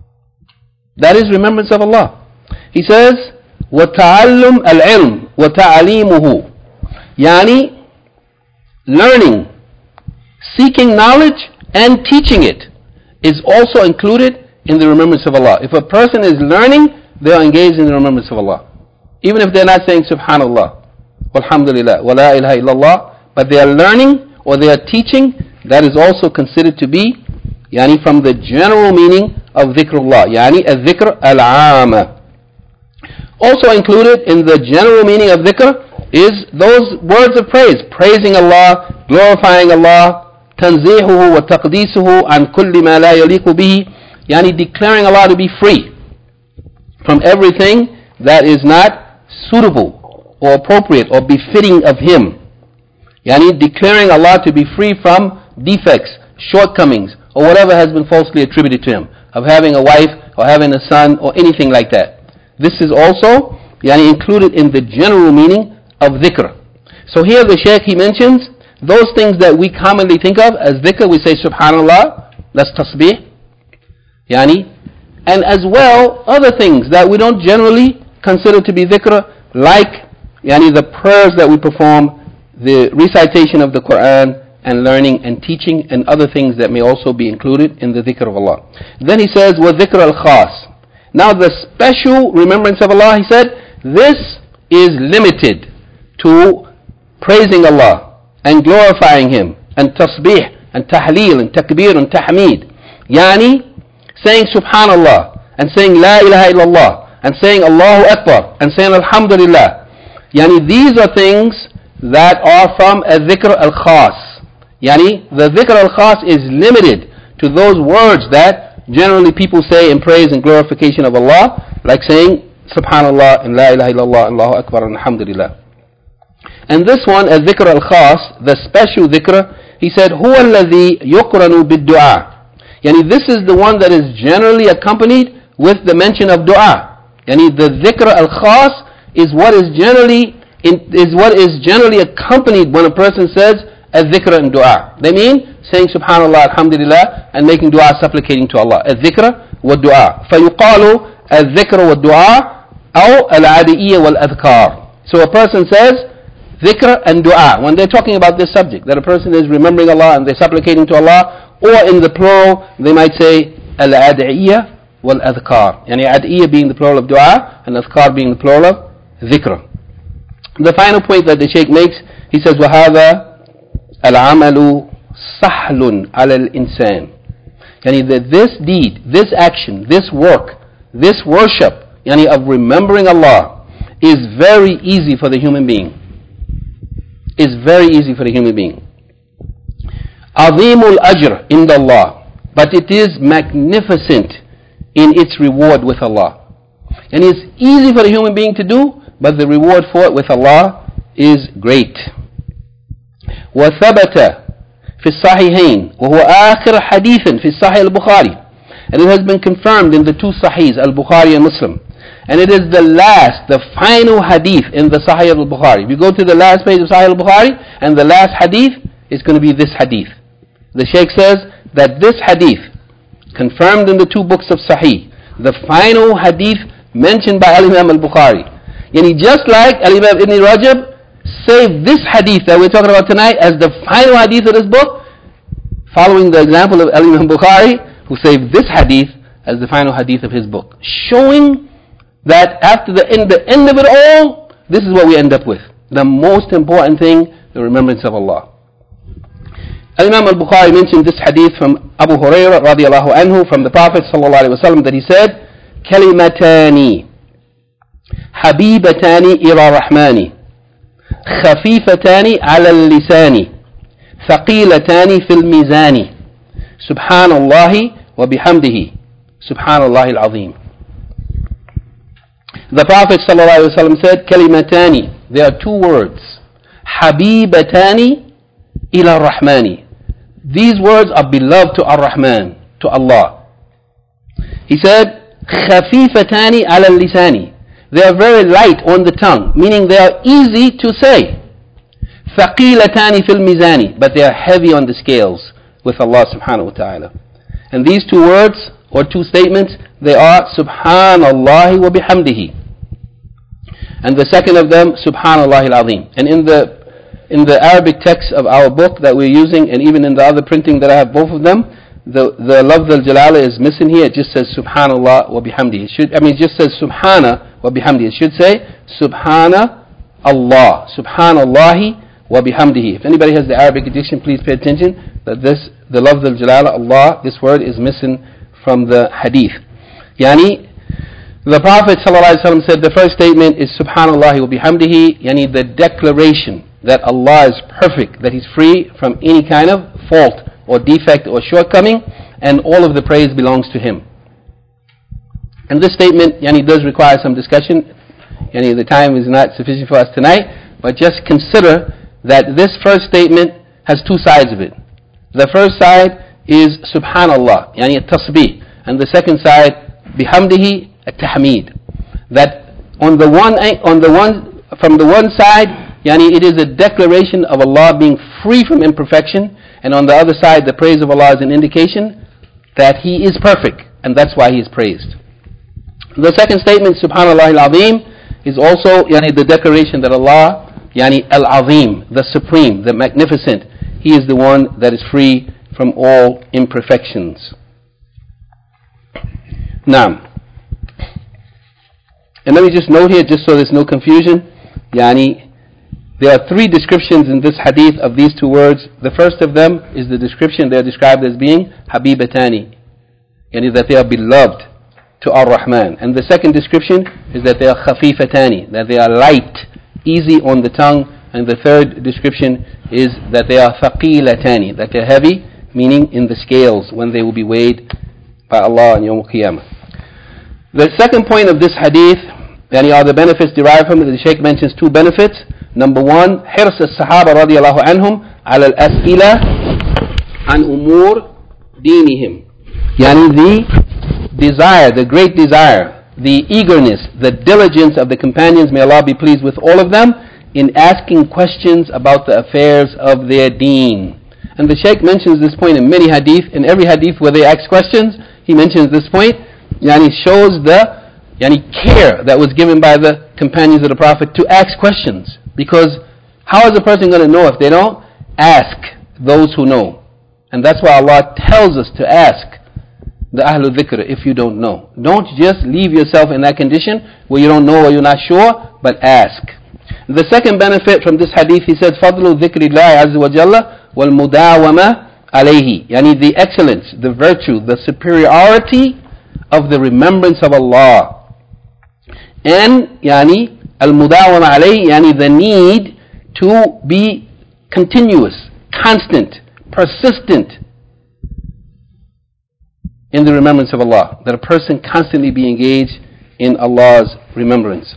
That is remembrance of Allah. He says, وَتَعَلُّمْ الْعِلْمِ وَتَعَلِيمُهُ. Yani, learning, seeking knowledge and teaching it is also included in the remembrance of Allah. If a person is learning, they are engaged in the remembrance of Allah. Even if they're not saying subhanallah, walhamdulillah, wa la ilaha illallah, but they are learning or they are teaching, that is also considered to be yani from the general meaning of dhikrullah, yani al-dhikr al-aama. Also included in the general meaning of dhikr is those words of praise, praising Allah, glorifying Allah, tanzihuhu wa taqdisuhu an kulli ma la yaliqu bihi, yani declaring Allah to be free from everything that is not suitable or appropriate or befitting of Him. Yani declaring Allah to be free from defects, shortcomings, or whatever has been falsely attributed to Him, of having a wife or having a son or anything like that. This is also yani included in the general meaning of dhikr. So here the Shaykh, he mentions those things that we commonly think of as dhikr. We say subhanallah, that's tasbih, yani, and as well other things that we don't generally consider to be dhikr, like yani the prayers that we perform, the recitation of the Quran, and learning and teaching, and other things that may also be included in the dhikr of Allah. Then he says, wa dhikr al-khas. Now the special remembrance of Allah, he said, this is limited to praising Allah and glorifying Him, and tasbih, and tahleel, and takbir, and tahmeed. Yani, saying subhanallah, and saying la ilaha illallah, and saying Allahu Akbar, and saying alhamdulillah. Yani, these are things that are from a dhikr al-khas. Yani, the dhikr al-khas is limited to those words that generally people say in praise and glorification of Allah, like saying Subhanallah and La ilaha illallah, Allahu Akbar and Alhamdulillah. And this one, al-dhikr al-khas, the special dhikr, he said, هو الذي يقرن بالدعاء. Yani this is the one that is generally accompanied with the mention of dua. Yani the dhikr al-khas is what is generally in, is what is generally accompanied when a person says al-dhikr and dua. They mean saying Subhanallah, Alhamdulillah, and making dua, supplicating to Allah. Al-dhikr wa dua. فيقال الذكر والدعاء أو العادية والأذكار. So a person says dhikr and dua when they're talking about this subject, that a person is remembering Allah and they're supplicating to Allah, or in the plural they might say al-adiyya wal-adhkar. Yani adiyya being the plural of dua and adhkar being the plural of dhikr. The final point that the Shaykh makes, he says وَهَذَا الْعَمَلُ سَحْلٌ عَلَى الْإِنسَانِ. Yani that this deed, this action, this work, this worship, yani of remembering Allah, is very easy for the human being. Is very easy for the human being. Azimul ajr inda Allah, but it is magnificent in its reward with Allah. And it's easy for the human being to do, but the reward for it with Allah is great. وثبت في الصحيحين وهو آخر حديث في الصحيح البخاري. And it has been confirmed in the two Sahihs, Al-Bukhari and Muslim. And it is the last, the final hadith in the Sahih al-Bukhari. If you go to the last page of Sahih al-Bukhari, and the last hadith is going to be this hadith. The Shaykh says that this hadith, confirmed in the two books of Sahih, the final hadith mentioned by Al-Imam al-Bukhari. Yani just like Al-Imam Ibn Rajab saved this hadith that we're talking about tonight as the final hadith of this book, following the example of Al-Imam Bukhari, who saved this hadith as the final hadith of his book, showing that after the end, the end of it all, this is what we end up with. The most important thing, the remembrance of Allah. Al-Imam al-Bukhari mentioned this hadith from Abu Hurairah radiallahu anhu from the Prophet sallallahu alaihi wasallam that he said, كلمتان حبيبتان إلى الرحمن خفيفتان على اللسان ثقيلتان في الميزان سبحان الله وبحمده سبحان الله العظيم. The Prophet ﷺ said, Kalimatani, there are two words. Habibatani ila Rahmani. These words are beloved to Ar-Rahman, to Allah. He said, Khafifatani ala lisani. They are very light on the tongue, meaning they are easy to say. Thaqilatani fil mizani, but they are heavy on the scales with Allah subhanahu wa ta'ala. And these two words, or two statements, they are Subhanallah wa bihamdihi. And the second of them, Subhanallah al-Azim. And in the in the Arabic text of our book that we're using, and even in the other printing that I have both of them, the the lafz al-Jalala is missing here. It just says Subhanallah wa bihamdihi. It should, I mean, it just says Subhana wa bihamdihi. It should say Subhana Allah, Subhanallahi wa bihamdihi. If anybody has the Arabic edition, please pay attention that this, the lafz al-Jalala, Allah, this word is missing from the hadith. Yani, the Prophet ﷺ said the first statement is Subhanallah wa bihamdihi, yani the declaration that Allah is perfect, that He's free from any kind of fault or defect or shortcoming, and all of the praise belongs to Him. And this statement, yani, does require some discussion. Yani, the time is not sufficient for us tonight, but just consider that this first statement has two sides of it. The first side is Subhanallah, yani at-tasbih, and the second side, bihamdihi, at-tahmeed. That on the one, on the one, from the one side, yani it is a declaration of Allah being free from imperfection, and on the other side, the praise of Allah is an indication that He is perfect, and that's why He is praised. The second statement, Subhanallah al-Azim, is also yani the declaration that Allah, yani al-Azim, the supreme, the magnificent, He is the one that is free from all imperfections. Now, and let me just note here, just so there's no confusion, yani, there are three descriptions in this hadith of these two words. The first of them is the description they are described as being Habibatani, yani that they are beloved to Ar-Rahman. And the second description is that they are Khafifatani, that they are light, easy on the tongue. And the third description is that they are Thaqilatani, that they are heavy, meaning in the scales when they will be weighed by Allah on Yawm al-Qiyamah. The second point of this hadith yani are the benefits derived from it? The Shaykh mentions two benefits. Number one, حرص الصحابة رضي الله عنهم على الأسئلة عن أمور دينهم. Yani the desire, the great desire, the eagerness, the diligence of the companions, may Allah be pleased with all of them, in asking questions about the affairs of their deen. And the Shaykh mentions this point in many hadith. In every hadith where they ask questions, he mentions this point. Yani shows the yani care that was given by the companions of the Prophet to ask questions. Because how is a person going to know if they don't ask those who know? And that's why Allah tells us to ask the Ahlul Dhikr if you don't know. Don't just leave yourself in that condition where you don't know or you're not sure, but ask. The second benefit from this hadith, he says, فَضْلُ ذِكْرِ اللَّهِ عَزَّ وَجَلَّ وَالْمُدَاوَمَةِ عَلَيْهِ. Yani the excellence, the virtue, the superiority of the remembrance of Allah. And yani al-mudawama alayhi, yani the need to be continuous, constant, persistent in the remembrance of Allah. That a person constantly be engaged in Allah's remembrance.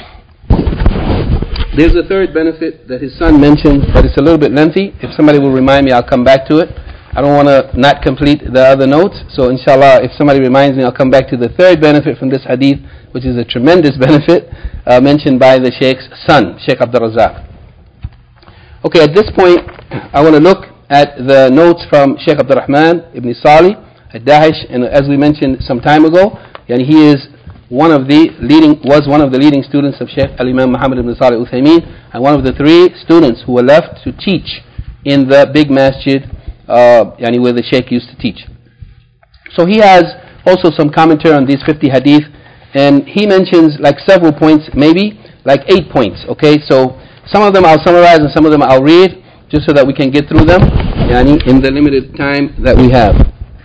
There's a third benefit that his son mentioned, but it's a little bit lengthy. If somebody will remind me, I'll come back to it. I don't want to not complete the other notes. So inshallah, if somebody reminds me, I'll come back to the third benefit from this hadith, which is a tremendous benefit uh, mentioned by the Shaykh's son, Shaykh Abdul Razak. Okay, at this point, I want to look at the notes from Shaykh Abdul Rahman ibn Salih al-Dahish, and as we mentioned some time ago, and he is one of the leading, was one of the leading students of Shaykh al-Imam Muhammad ibn Salih al-Uthaymeen, and one of the three students who were left to teach in the big masjid, uh, yani where the Shaykh used to teach. So he has also some commentary on these fifty hadith, and he mentions like several points, maybe like eight points. Okay, so some of them I'll summarize and some of them I'll read, just so that we can get through them, yani in the limited time that we have.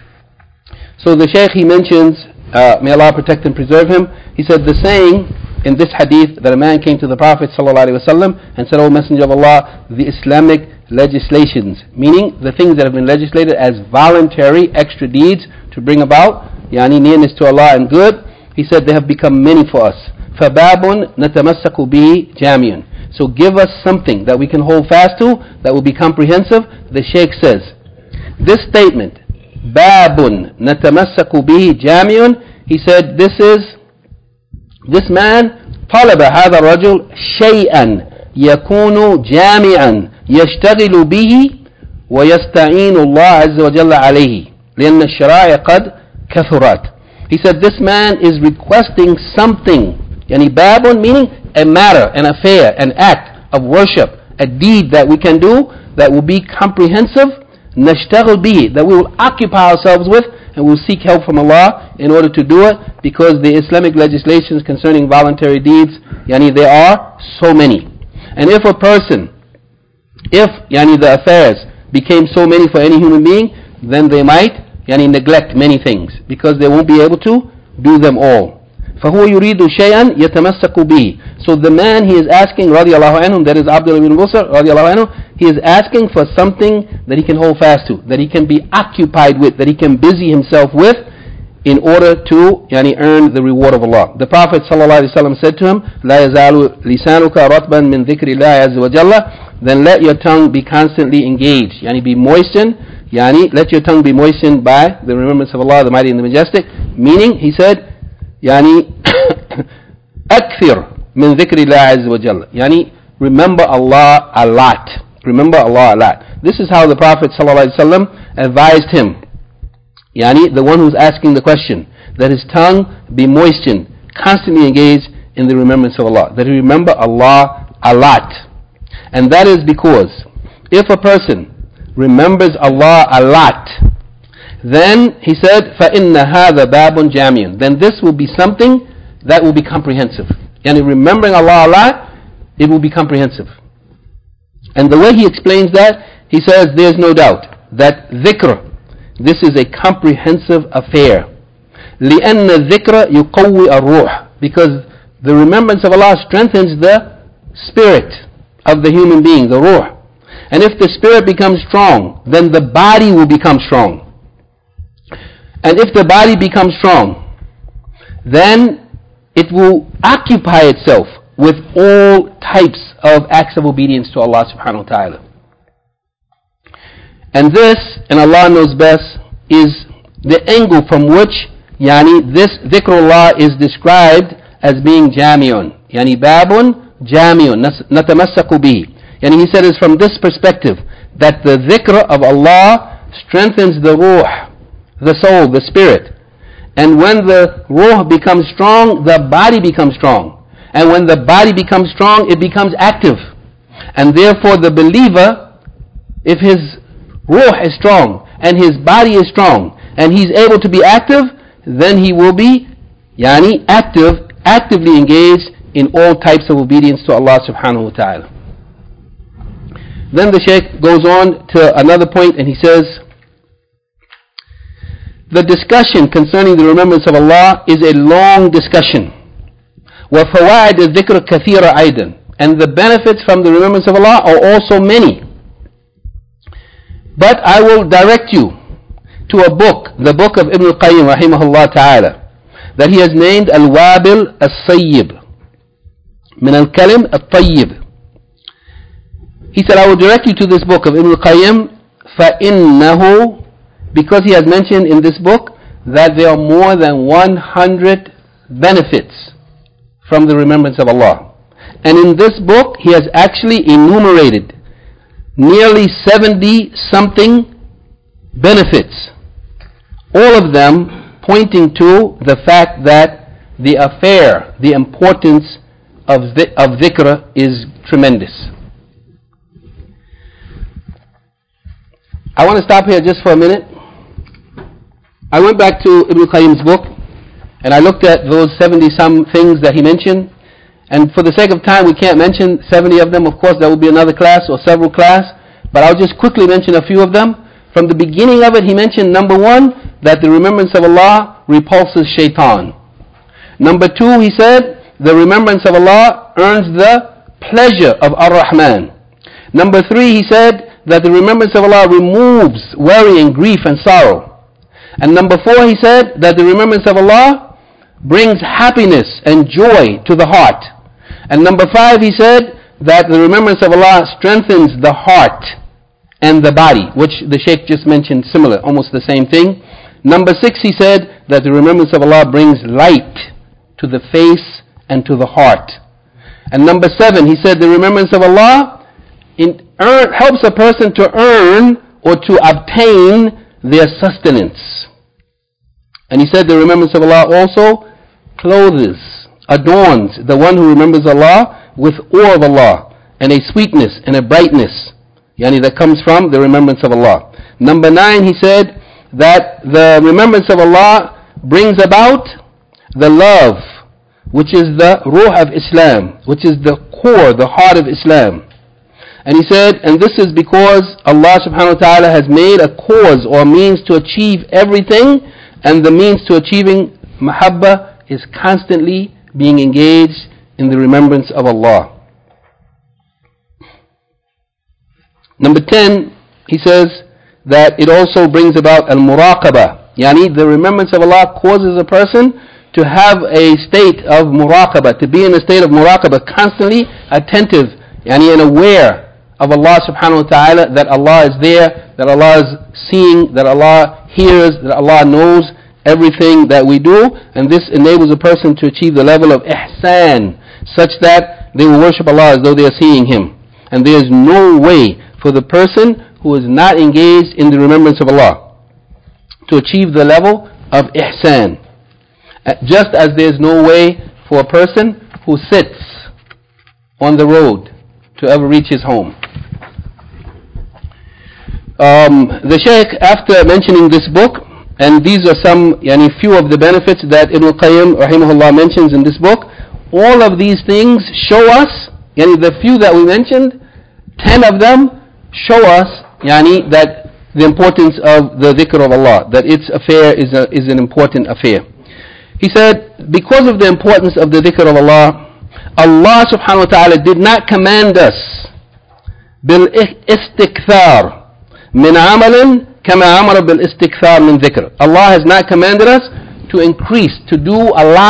So the Shaykh, he mentions, uh, may Allah protect and preserve him, he said the saying in this hadith that a man came to the Prophet ﷺ and said, O Messenger of Allah, the Islamic legislations, meaning the things that have been legislated as voluntary extra deeds to bring about yani nearness to Allah and good, he said they have become many for us. فَبَابٌ نَتَمَسَّكُ بِهِ جَامِيٌ. So give us something that we can hold fast to, that will be comprehensive. The Shaykh says, this statement, Babun natamassaku bihi jami'un, he said this is, this man طلب هذا الرجل شيئا يكون جامعا يشتغل به ويستعين الله عز وجل عليه لأن الشرائع قد كثرت. He said this man is requesting something, yani babun meaning a matter, an affair, an act of worship, a deed that we can do that will be comprehensive, نشتغل به, that we will occupy ourselves with, and we'll seek help from Allah in order to do it, because the Islamic legislations concerning voluntary deeds, yani there are so many. And if a person, if yani the affairs became so many for any human being, then they might yani neglect many things, because they won't be able to do them all. فهو يريد شيئا يتمسك به. So the man, he is asking, radiallahu anhu, that is Abdullah ibn Busr, radiallahu anhu, he is asking for something that he can hold fast to, that he can be occupied with, that he can busy himself with, in order to yani, earn the reward of Allah. The Prophet ﷺ said to him, لا يزال لسانك رطبا من ذكر الله عز وجل. Then let your tongue be constantly engaged, yani be moistened, yani let your tongue be moistened by the remembrance of Allah, the Mighty and the Majestic. Meaning, he said, يعني أكثر من ذكر الله عز وجل, يعني remember Allah a lot, remember Allah a lot. This is how the Prophet ﷺ advised him, yani the one who's asking the question, that his tongue be moistened, constantly engaged in the remembrance of Allah, that he remember Allah a lot. And that is because if a person remembers Allah a lot, then he said, فَإِنَّ هَذَا بَابٌ جَامِعٌ, then this will be something that will be comprehensive. And remembering Allah a lot, it will be comprehensive. And the way he explains that, he says there's no doubt that dhikr, this is a comprehensive affair. لِأَنَّ الذِّكْرَ يُقَوِّ الرُّوحِ, because the remembrance of Allah strengthens the spirit of the human being, the ruh. And if the spirit becomes strong, then the body will become strong. And if the body becomes strong, then it will occupy itself with all types of acts of obedience to Allah subhanahu wa ta'ala. And this, and Allah knows best, is the angle from which yani, this dhikrullah is described as being jami'un. Yani babun jami'un, natamassaku bihi. Yani he said it's from this perspective that the dhikr of Allah strengthens the ruh, the soul, the spirit. And when the ruh becomes strong, the body becomes strong. And when the body becomes strong, it becomes active. And therefore the believer, if his ruh is strong and his body is strong and he's able to be active, then he will be yani, active, actively engaged in all types of obedience to Allah subhanahu wa ta'ala. Then the Shaykh goes on to another point and he says, the discussion concerning the remembrance of Allah is a long discussion. وَفَوَائِدُ الذِّكْرِ كَثِيرًا أَيْضًا. And the benefits from the remembrance of Allah are also many. But I will direct you to a book, the book of Ibn al-Qayyim rahimahullah ta'ala, that he has named Al-Wabil As-Sayyib min Al-Kalim Al-Tayyib. He said, I will direct you to this book of Ibn al-Qayyim, فَإِنَّهُ, because he has mentioned in this book that there are more than one hundred benefits from the remembrance of Allah. And in this book, he has actually enumerated nearly seventy something benefits, all of them pointing to the fact that the affair, the importance of, of dhikr is tremendous. I want to stop here just for a minute. I went back to Ibn al-Qayyim's book and I looked at those seventy some things that he mentioned, and for the sake of time we can't mention seventy of them. Of course that will be another class or several class, but I'll just quickly mention a few of them. From the beginning of it, he mentioned number one, that the remembrance of Allah repulses shaitan. Number two, he said, the remembrance of Allah earns the pleasure of Ar-Rahman. Number three, he said, that the remembrance of Allah removes worry and grief and sorrow. And number four, he said, that the remembrance of Allah brings happiness and joy to the heart. And number five, he said, that the remembrance of Allah strengthens the heart and the body, which the Shaykh just mentioned similar, almost the same thing. Number six, he said that the remembrance of Allah brings light to the face and to the heart. And number seven, he said the remembrance of Allah in, earn, helps a person to earn or to obtain their sustenance. And he said the remembrance of Allah also clothes, adorns the one who remembers Allah with awe of Allah and a sweetness and a brightness, yani that comes from the remembrance of Allah. Number nine, he said that the remembrance of Allah brings about the love, which is the ruh of Islam, which is the core, the heart of Islam. And he said, and this is because Allah subhanahu wa ta'ala has made a cause or means to achieve everything, and the means to achieving mahabbah is constantly being engaged in the remembrance of Allah. Number ten, he says that it also brings about al-muraqabah. Yani the remembrance of Allah causes a person to have a state of muraqabah, to be in a state of muraqabah, constantly attentive, yani and aware of Allah subhanahu wa ta'ala, that Allah is there, that Allah is seeing, that Allah hears, that Allah knows everything that we do. And this enables a person to achieve the level of ihsan, such that they will worship Allah as though they are seeing Him. And there is no way for the person who is not engaged in the remembrance of Allah to achieve the level of ihsan. Just as there is no way for a person who sits on the road to ever reach his home. Um, the Shaykh, after mentioning this book, and these are some, yani few of the benefits that Ibn al-Qayyim rahimahullah mentions in this book, all of these things show us, yani the few that we mentioned, ten of them show us, yani that the importance of the dhikr of Allah, that its affair is a, is an important affair. He said, because of the importance of the dhikr of Allah, Allah subhanahu wa ta'ala did not command us bil istikthar min amalin kama amara bil istikthar min dhikr. Allah has not commanded us to increase, to do a lot of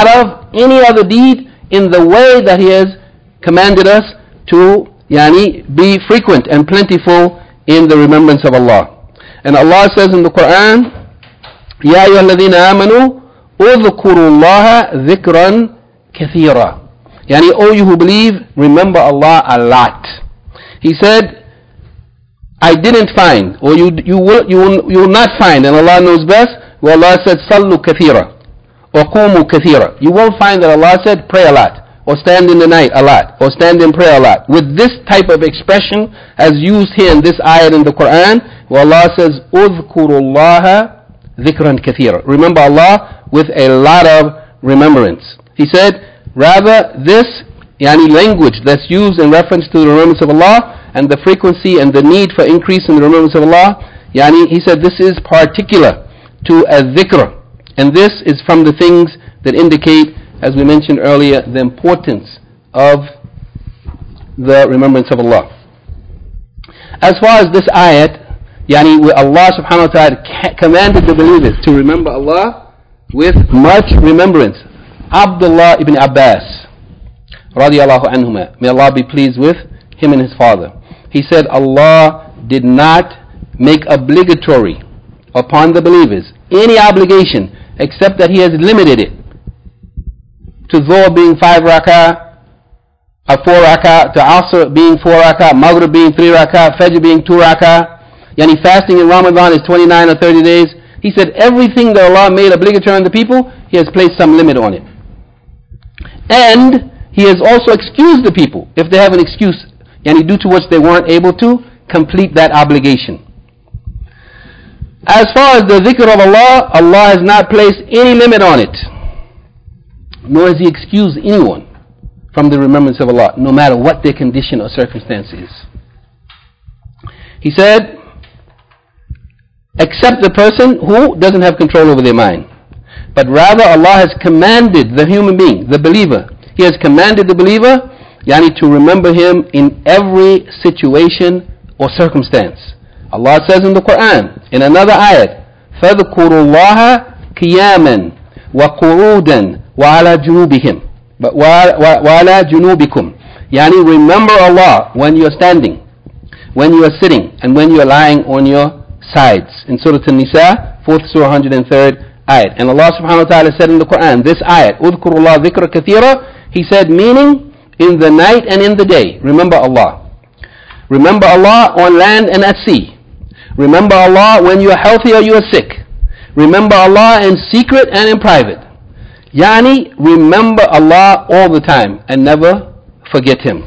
any other deed in the way that He has commanded us to yani, be frequent and plentiful in the remembrance of Allah. And Allah says in the Quran, Ya ayyuhalladhina amanu udhkuru Allaha dhikran kathira. Yani, O you who believe, remember Allah a lot. He said, I didn't find, or you you will you will, you will not find, and Allah knows best, where Allah said, Sallu kathira, or Qumu kathira. You won't find that Allah said, pray a lot, or stand in the night a lot, or stand in prayer a lot. With this type of expression, as used here in this ayat in the Quran, where Allah says, Udhkuru Allaha dhikran kathira. Remember Allah with a lot of remembrance. He said, rather, this yani, language that's used in reference to the remembrance of Allah and the frequency and the need for increase in the remembrance of Allah, yani, he said this is particular to a dhikr. And this is from the things that indicate, as we mentioned earlier, the importance of the remembrance of Allah. As far as this ayat, yani, where Allah subhanahu wa ta'ala commanded the believers to remember Allah with much remembrance. Abdullah ibn Abbas, radiyallahu anhuma, may Allah be pleased with him and his father. He said, Allah did not make obligatory upon the believers any obligation except that He has limited it to Dhuhr being five rakah, a four rakah, to Asr being four rakah, Maghrib being three rakah, Fajr being two rakah. Yani fasting in Ramadan is twenty-nine or thirty days. He said everything that Allah made obligatory on the people, He has placed some limit on it. And He has also excused the people if they have an excuse, yani due to which they weren't able to complete that obligation. As far as the dhikr of Allah, Allah has not placed any limit on it, nor has He excused anyone from the remembrance of Allah, no matter what their condition or circumstance is. He said, except the person who doesn't have control over their mind. But rather Allah has commanded the human being, the believer, He has commanded the believer, yani to remember Him in every situation or circumstance. Allah says in the Quran, in another ayat, فَذْكُرُوا اللَّهَ قِيَامًا وَقُعُودًا وَعَلَى جُنُوبِهِمْ وَعَلَى جُنُوبِكُمْ. Yani remember Allah when you are standing, when you are sitting, and when you are lying on your sides. In Surah An-Nisa, fourth Surah, one hundred third ayat. And Allah subhanahu wa ta'ala said in the Quran, this ayat, اذكروا الله ذكر كثيرا, He said, meaning in the night and in the day, remember Allah. Remember Allah on land and at sea. Remember Allah when you are healthy or you are sick. Remember Allah in secret and in private. Yani, remember Allah all the time and never forget Him.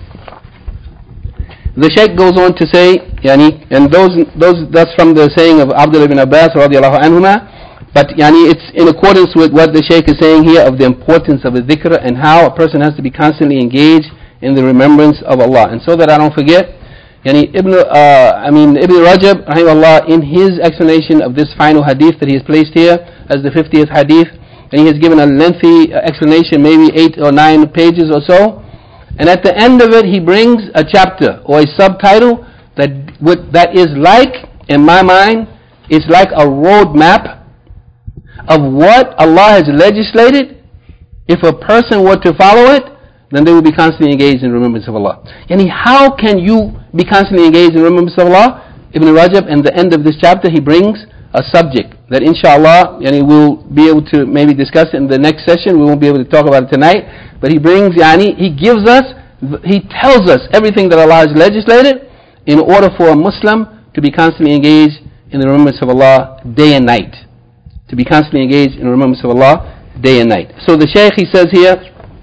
The Shaykh goes on to say, yani, and those, those, that's from the saying of Abdullah ibn Abbas radiallahu anhuma, but yani, it's in accordance with what the Shaykh is saying here of the importance of the dhikr and how a person has to be constantly engaged in the remembrance of Allah. And so that I don't forget, yani, Ibn, uh, I mean, Ibn Rajab, rahimahullah, in his explanation of this final hadith that he has placed here as the fiftieth hadith, and he has given a lengthy explanation, maybe eight or nine pages or so, and at the end of it he brings a chapter or a subtitle that that is like, in my mind, is like a road map of what Allah has legislated. If a person were to follow it, then they will be constantly engaged in remembrance of Allah. Yani, how can you be constantly engaged in remembrance of Allah? Ibn Rajab, in the end of this chapter, he brings a subject that inshallah, yani, we'll be able to maybe discuss it in the next session. We won't be able to talk about it tonight. But he brings, yani, he gives us, he tells us everything that Allah has legislated in order for a Muslim to be constantly engaged in the remembrance of Allah day and night. To be constantly engaged in the remembrance of Allah day and night. So the Shaykh, he says here,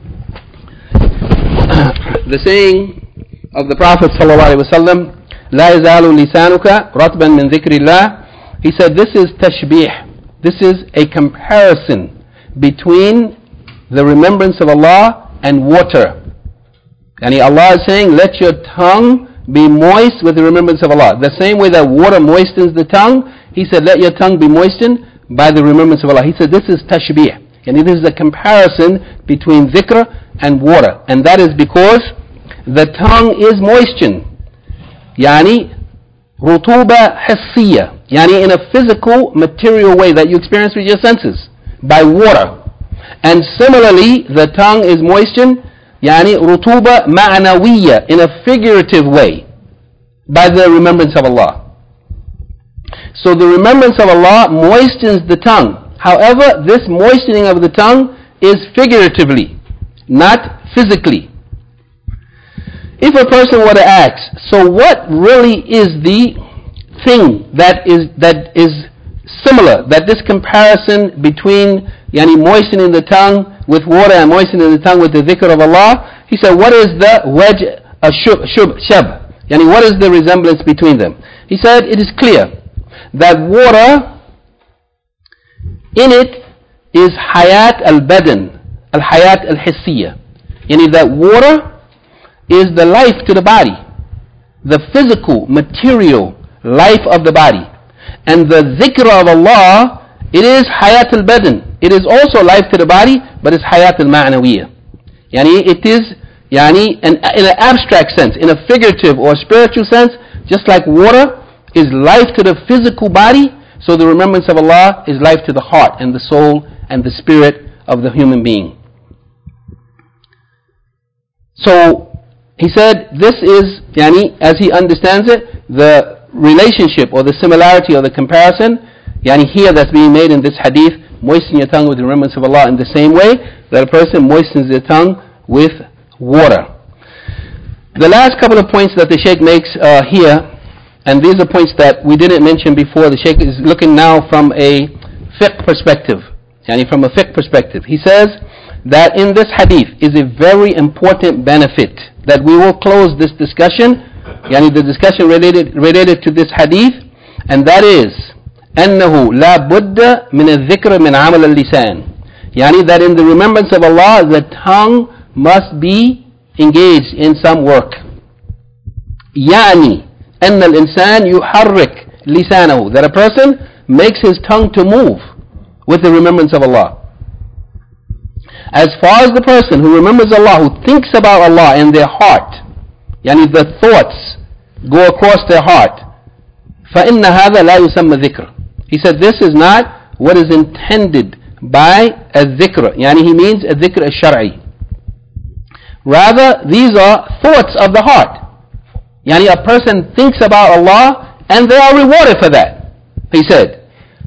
the saying of the Prophet sallallahu alaihi wasallam, لا يزال لسانك رطبا من ذكر الله. He said this is tashbih. This is a comparison between the remembrance of Allah and water. And Allah is saying, let your tongue be moist with the remembrance of Allah. The same way that water moistens the tongue, He said, let your tongue be moistened by the remembrance of Allah. He said, this is tashbih. And this is a comparison between dhikr and water. And that is because the tongue is moistened. Yani, rutuba hissiya. Yani, in a physical, material way that you experience with your senses. By water. And similarly, the tongue is moistened, يعني رطوبة معنوية, in a figurative way, by the remembrance of Allah. So the remembrance of Allah moistens the tongue. However, this moistening of the tongue is figuratively, not physically. If a person were to ask, so what really is the thing that is that is similar, that this comparison between yani moistening the tongue with water and moistening the tongue with the dhikr of Allah, he said, what is the wajh ashub shub shab? Yani what is the resemblance between them? He said, it is clear that water, in it is hayat al-badan, al-hayat al-hissiyya. Yani that water is the life to the body, the physical, material life of the body. And the dhikr of Allah, it is hayat al-badan. It is also life to the body, but it's hayat al-ma'nawiyya. Yani it is, yani, an, in an abstract sense, in a figurative or spiritual sense, just like water is life to the physical body, so the remembrance of Allah is life to the heart and the soul and the spirit of the human being. So he said this is, yani, as he understands it, the relationship or the similarity or the comparison, yani here that's being made in this hadith, moisten your tongue with the remembrance of Allah, in the same way that a person moistens their tongue with water. The last couple of points that the Shaykh makes uh, here, and these are points that we didn't mention before. The Shaykh is looking now from a fiqh perspective, yani from a fiqh perspective. He says that in this hadith is a very important benefit that we will close this discussion, yani the discussion related related to this hadith, and that is أنه لا بد من الذكر من عمل اللسان. Yani that in the remembrance of Allah, the tongue must be engaged in some work. يعني أن الإنسان يحرك لسانه, that a person makes his tongue to move with the remembrance of Allah. As far as the person who remembers Allah, who thinks about Allah in their heart, yani the thoughts go across their heart, فإن هذا لا يسمى ذكر. He said this is not what is intended by a dhikr, yani he means a dhikr al-shar'i. Rather, these are thoughts of the heart. Yani a person thinks about Allah and they are rewarded for that. He said,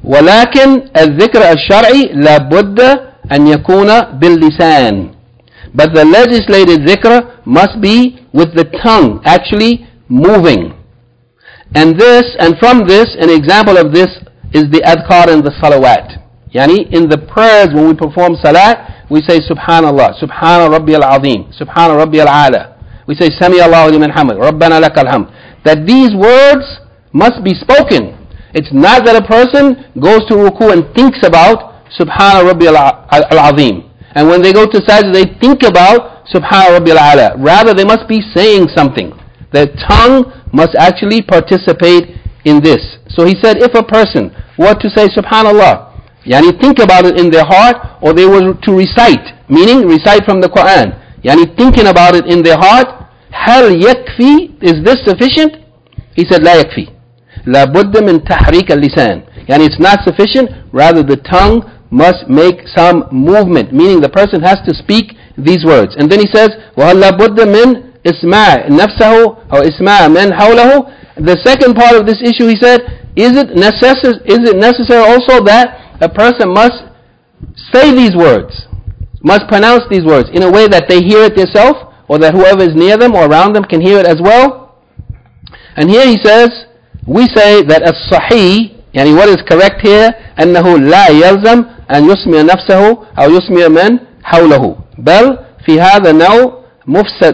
ولكن الذكر الشرعي لابد أن يكون باللسان. But the legislated dhikr must be with the tongue actually moving. And this, and from this, an example of this is the adhkar and the salawat. Yani in the prayers when we perform salat, we say Subhanallah, Subhana Rabbi al-Azim, Subhana Rabbi al-Ala. We say Sami Allahu liman hamd, Rabbana lakal hamd. That these words must be spoken. It's not that a person goes to ruku and thinks about Subhana Rabbi al-Azim. And when they go to sajda, they think about Subhana Rabbi al-Ala. Rather, they must be saying something. Their tongue must actually participate in this. So he said, if a person were to say Subhanallah, yani think about it in their heart, or they were to recite, meaning recite from the Quran, yani thinking about it in their heart, هل يكفي, is this sufficient? He said, لا يكفي. لا بد من تحريك اللسان. Yani it's not sufficient, rather the tongue must make some movement, meaning the person has to speak these words. And then he says, وهل لا بد من إسماع نفسه أو إسماع من حوله. The second part of this issue, he said, is it necessary, is it necessary also that a person must say these words, must pronounce these words in a way that they hear it themselves, or that whoever is near them or around them can hear it as well? And here he says, we say that as-sahih, yani what is correct here, أنه لا يلزم أن يسمع نفسه أو يسمع من حوله بل في هذا نوع مفسد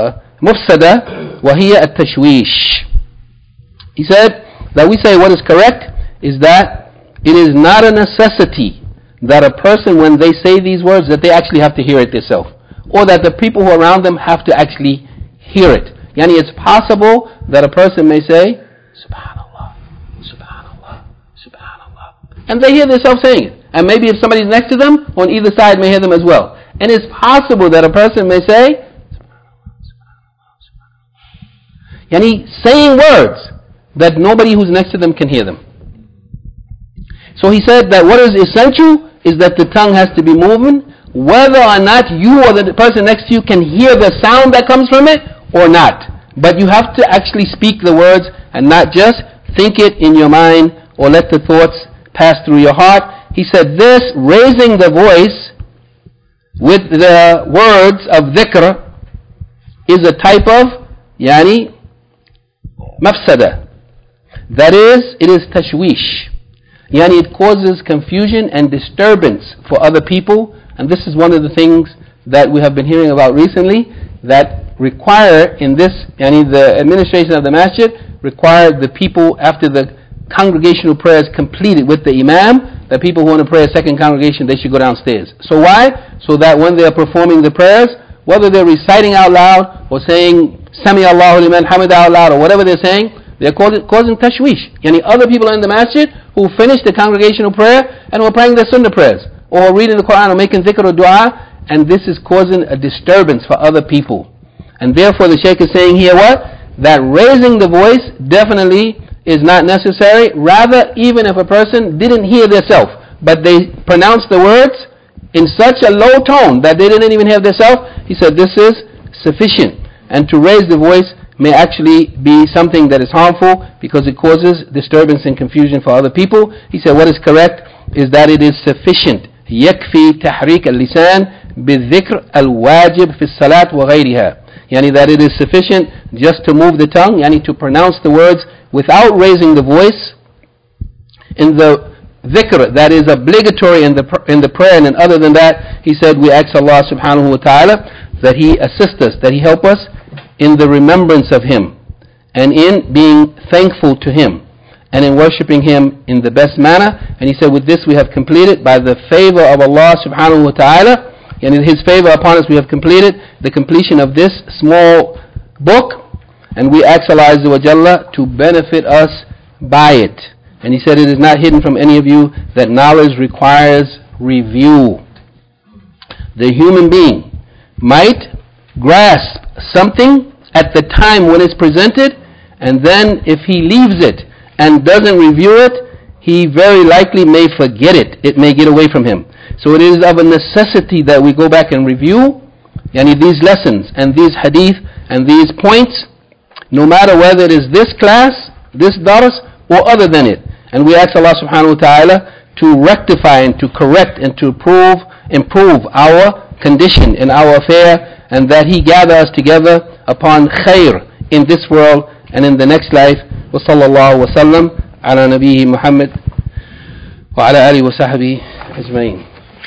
مفسدة وهي التشويش. He said that we say what is correct is that it is not a necessity that a person, when they say these words, that they actually have to hear it themselves, or that the people who are around them have to actually hear it. Yani it's possible that a person may say Subhanallah, Subhanallah, Subhanallah, and they hear themselves saying it. And maybe if somebody's next to them, on either side may hear them as well. And it's possible that a person may say Yani saying words that nobody who's next to them can hear them. So he said that what is essential is that the tongue has to be moving whether or not you or the person next to you can hear the sound that comes from it or not. But you have to actually speak the words and not just think it in your mind or let the thoughts pass through your heart. He said this, raising the voice with the words of dhikr, is a type of yani mafsada. That is, it is tashwish. Yani it causes confusion and disturbance for other people. And this is one of the things that we have been hearing about recently, that require in this, yani the administration of the masjid, require the people after the congregational prayers completed with the imam, that people who want to pray a second congregation, they should go downstairs. So why? So that when they are performing the prayers, whether they're reciting out loud or saying Sami Allahu liman hamida out loud or whatever they're saying, they're causing tashwish. Yani other people in the masjid who finished the congregational prayer and were praying their sunnah prayers or reading the Quran or making dhikr or dua, and this is causing a disturbance for other people. And therefore the Shaykh is saying here what? That raising the voice definitely is not necessary. Rather, even if a person didn't hear theirself, but they pronounced the words in such a low tone that they didn't even hear theirself, he said this is sufficient. And to raise the voice may actually be something that is harmful because it causes disturbance and confusion for other people. He said what is correct is that it is sufficient. يكفي تحريك اللسان بالذكر الواجب في الصلاة وغيرها. Yani that it is sufficient just to move the tongue, yani to pronounce the words without raising the voice in the dhikr that is obligatory in the in the prayer. And other than that, he said we ask Allah subhanahu wa ta'ala that He assist us, that He help us in the remembrance of Him and in being thankful to Him and in worshipping Him in the best manner. And he said with this we have completed by the favor of Allah subhanahu wa ta'ala, and in His favor upon us we have completed the completion of this small book, and we ask Allah Azza wa Jalla to benefit us by it. And he said it is not hidden from any of you that knowledge requires review. The human being might grasp something at the time when it's presented, and then if he leaves it and doesn't review it, he very likely may forget it. It may get away from him. So it is of a necessity that we go back and review yani these lessons and these hadith and these points, no matter whether it is this class, this dars, or other than it. And we ask Allah subhanahu wa ta'ala to rectify and to correct and to improve, improve our condition in our affair, and that He gather us together upon khair in this world and in the next life. Wa sallallahu wa sallam ala nabiyhi Muhammad wa ala alihi wa sahbihi ajma'in.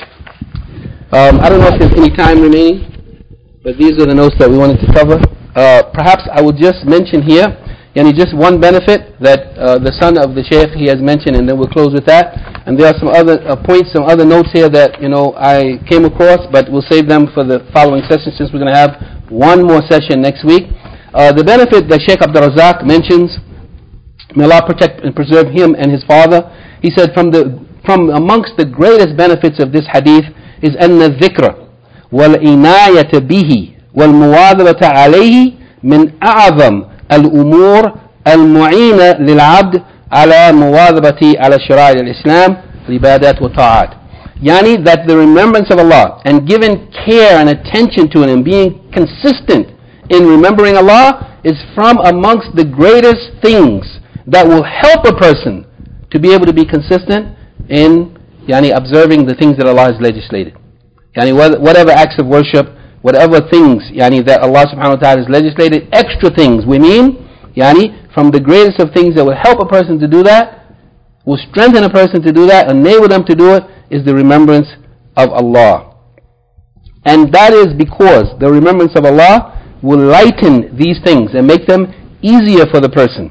Um, I don't know if there's any time remaining, but these are the notes that we wanted to cover. Uh, perhaps I will just mention here, yani just one benefit that uh, the son of the Shaykh he has mentioned, and then we'll close with that. And there are some other uh, points, some other notes here that you know I came across, but we'll save them for the following session since we're going to have one more session next week. Uh, the benefit that Shaykh Abdul Razak mentions, may Allah protect and preserve him and his father. He said from the from amongst the greatest benefits of this hadith is أن الذكر والعناية به والمواظبة عليه من أعظم الأمور المعينة للعبد على مواظبة على شرائع الإسلام العبادات والطاعات. Yani that the remembrance of Allah and giving care and attention to it and being consistent in remembering Allah is from amongst the greatest things that will help a person to be able to be consistent in yani observing the things that Allah has legislated. Yani whatever acts of worship, whatever things yani that Allah subhanahu wa ta'ala has legislated, extra things we mean, yani from the greatest of things that will help a person to do that, will strengthen a person to do that, enable them to do it, is the remembrance of Allah. And that is because the remembrance of Allah will lighten these things and make them easier for the person.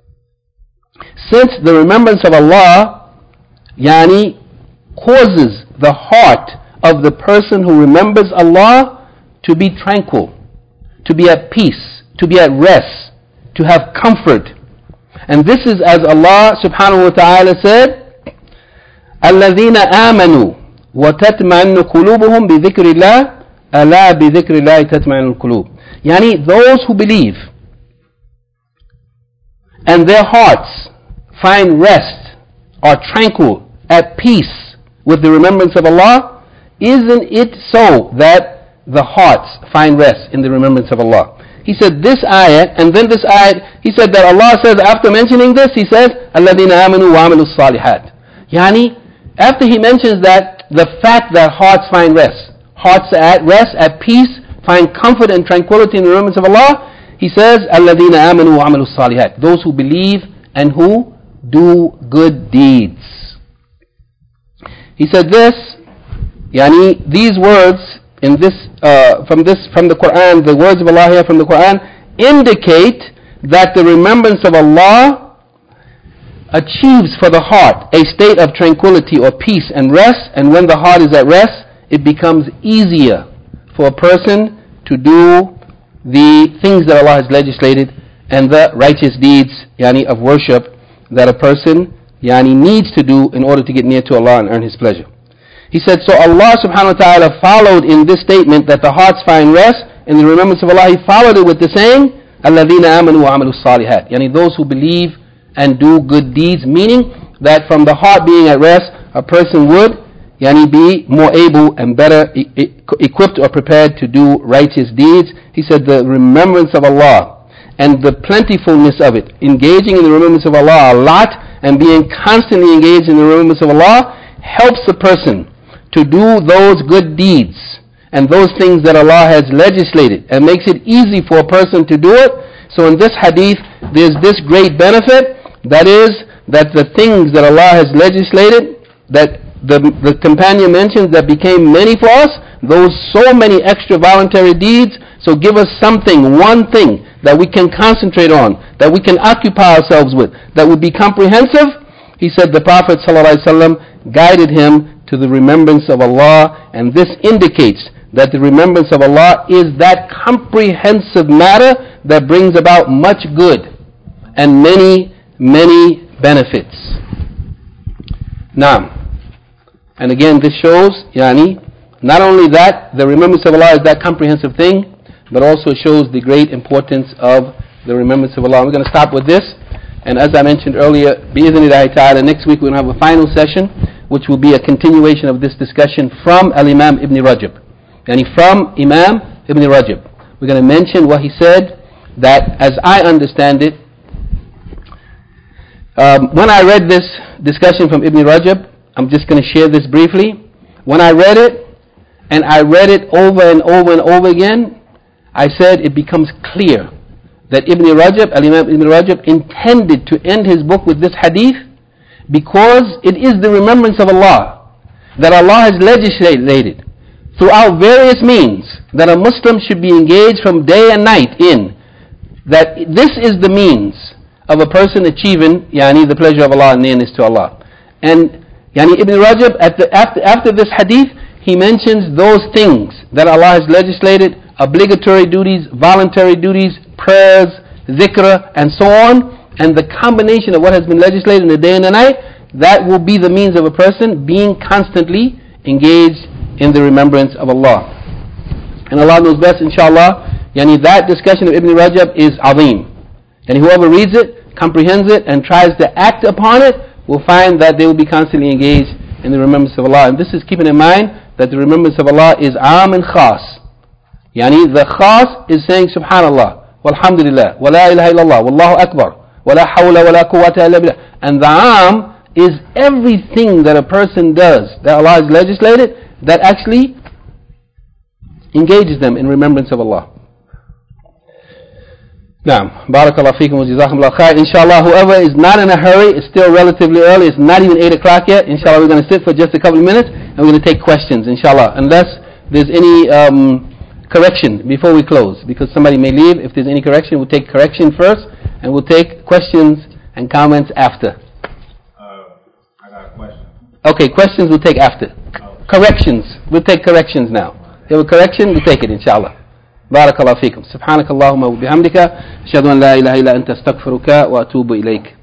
Since the remembrance of Allah yani causes the heart of the person who remembers Allah to be tranquil, to be at peace, to be at rest, to have comfort. And this is as Allah subhanahu wa ta'ala said, الَّذِينَ آمَنُوا وَتَتْمَعِنُّ قُلُوبُهُمْ بِذِكْرِ اللَّهِ أَلَا بِذِكْرِ اللَّهِ تَتْمَعِنُّ الْقُلُوبِ. Yani those who believe and their hearts find rest, are tranquil, at peace with the remembrance of Allah, isn't it so that the hearts find rest in the remembrance of Allah? He said this ayat, and then this ayat, he said that Allah says, after mentioning this, he says, الَّذِينَ آمَنُوا وَعَمِلُوا الصَّالِحَاتِ. Yani, after he mentions that, the fact that hearts find rest, hearts at rest, at peace, find comfort and tranquility in the remembrance of Allah, he says, الَّذِينَ آمَنُوا وَعَمِلُوا الصَّالِحَاتِ. Those who believe and who do good deeds. He said this, yani, these words, in this, uh, from this, from the Quran, the words of Allah here from the Quran indicate that the remembrance of Allah achieves for the heart a state of tranquility or peace and rest, and when the heart is at rest, it becomes easier for a person to do the things that Allah has legislated and the righteous deeds, yani, of worship that a person, yani, needs to do in order to get near to Allah and earn His pleasure. He said, so Allah subhanahu wa ta'ala followed in this statement that the hearts find rest in the remembrance of Allah, He followed it with the saying, الَّذِينَ آمَنُوا وَعَمِلُوا الصَّالِحَاتِ. Yani those who believe and do good deeds, meaning that from the heart being at rest, a person would, yani, be more able and better e- e- equipped or prepared to do righteous deeds. He said the remembrance of Allah and the plentifulness of it, engaging in the remembrance of Allah a lot and being constantly engaged in the remembrance of Allah, helps the person to do those good deeds and those things that Allah has legislated, and makes it easy for a person to do it. So in this hadith, there's this great benefit, that is, that the things that Allah has legislated, that the, the companion mentions that became many for us, those so many extra voluntary deeds, so give us something, one thing, that we can concentrate on, that we can occupy ourselves with, that would be comprehensive. He said the Prophet ﷺ guided him to the remembrance of Allah, and this indicates that the remembrance of Allah is that comprehensive matter that brings about much good and many, many benefits. Now, and again this shows, yani, not only that the remembrance of Allah is that comprehensive thing, but also shows the great importance of the remembrance of Allah. We're going to stop with this, and as I mentioned earlier, bi'idhnillahi ta'ala, next week we're going to have a final session, which will be a continuation of this discussion from Al-Imam Ibn Rajab. Yani from Imam Ibn Rajab. We're going to mention what he said, that as I understand it, um, when I read this discussion from Ibn Rajab, I'm just going to share this briefly. When I read it, and I read it over and over and over again, I said it becomes clear that Ibn Rajab, Al-Imam Ibn Rajab, intended to end his book with this hadith because it is the remembrance of Allah that Allah has legislated throughout various means that a Muslim should be engaged from day and night in, that this is the means of a person achieving, yani, the pleasure of Allah and nearness to Allah. And yani, Ibn Rajab, at the, after, after this hadith, he mentions those things that Allah has legislated, obligatory duties, voluntary duties, prayers, dhikr, and so on, and the combination of what has been legislated in the day and the night, that will be the means of a person being constantly engaged in the remembrance of Allah. And Allah knows best, inshallah. Yani that discussion of Ibn Rajab is azim. And whoever reads it, comprehends it, and tries to act upon it, will find that they will be constantly engaged in the remembrance of Allah. And this is keeping in mind that the remembrance of Allah is am and khas. Yani the khas is saying subhanallah, walhamdulillah, wa la ilaha illallah, wallahu akbar, wa la hawla wa la quwwata illa billah. And the am is everything that a person does that Allah has legislated that actually engages them in remembrance of Allah. Now, barakallahu feekum wa jazakumullah khair. Inshallah, whoever is not in a hurry, it's still relatively early, it's not even eight o'clock yet. Inshallah, we're going to sit for just a couple of minutes and we're going to take questions, inshallah, unless there's any um, correction before we close, because somebody may leave. If there's any correction, we'll take correction first and we'll take questions and comments after. Uh, I got a question. Okay, questions we'll take after. Oh. Corrections, we'll take corrections now. If you have a correction, we take it, inshallah. بارك الله فيكم سبحانك اللهم وبحمدك أشهد أن لا إله إلا أنت أستغفرك وأتوب إليك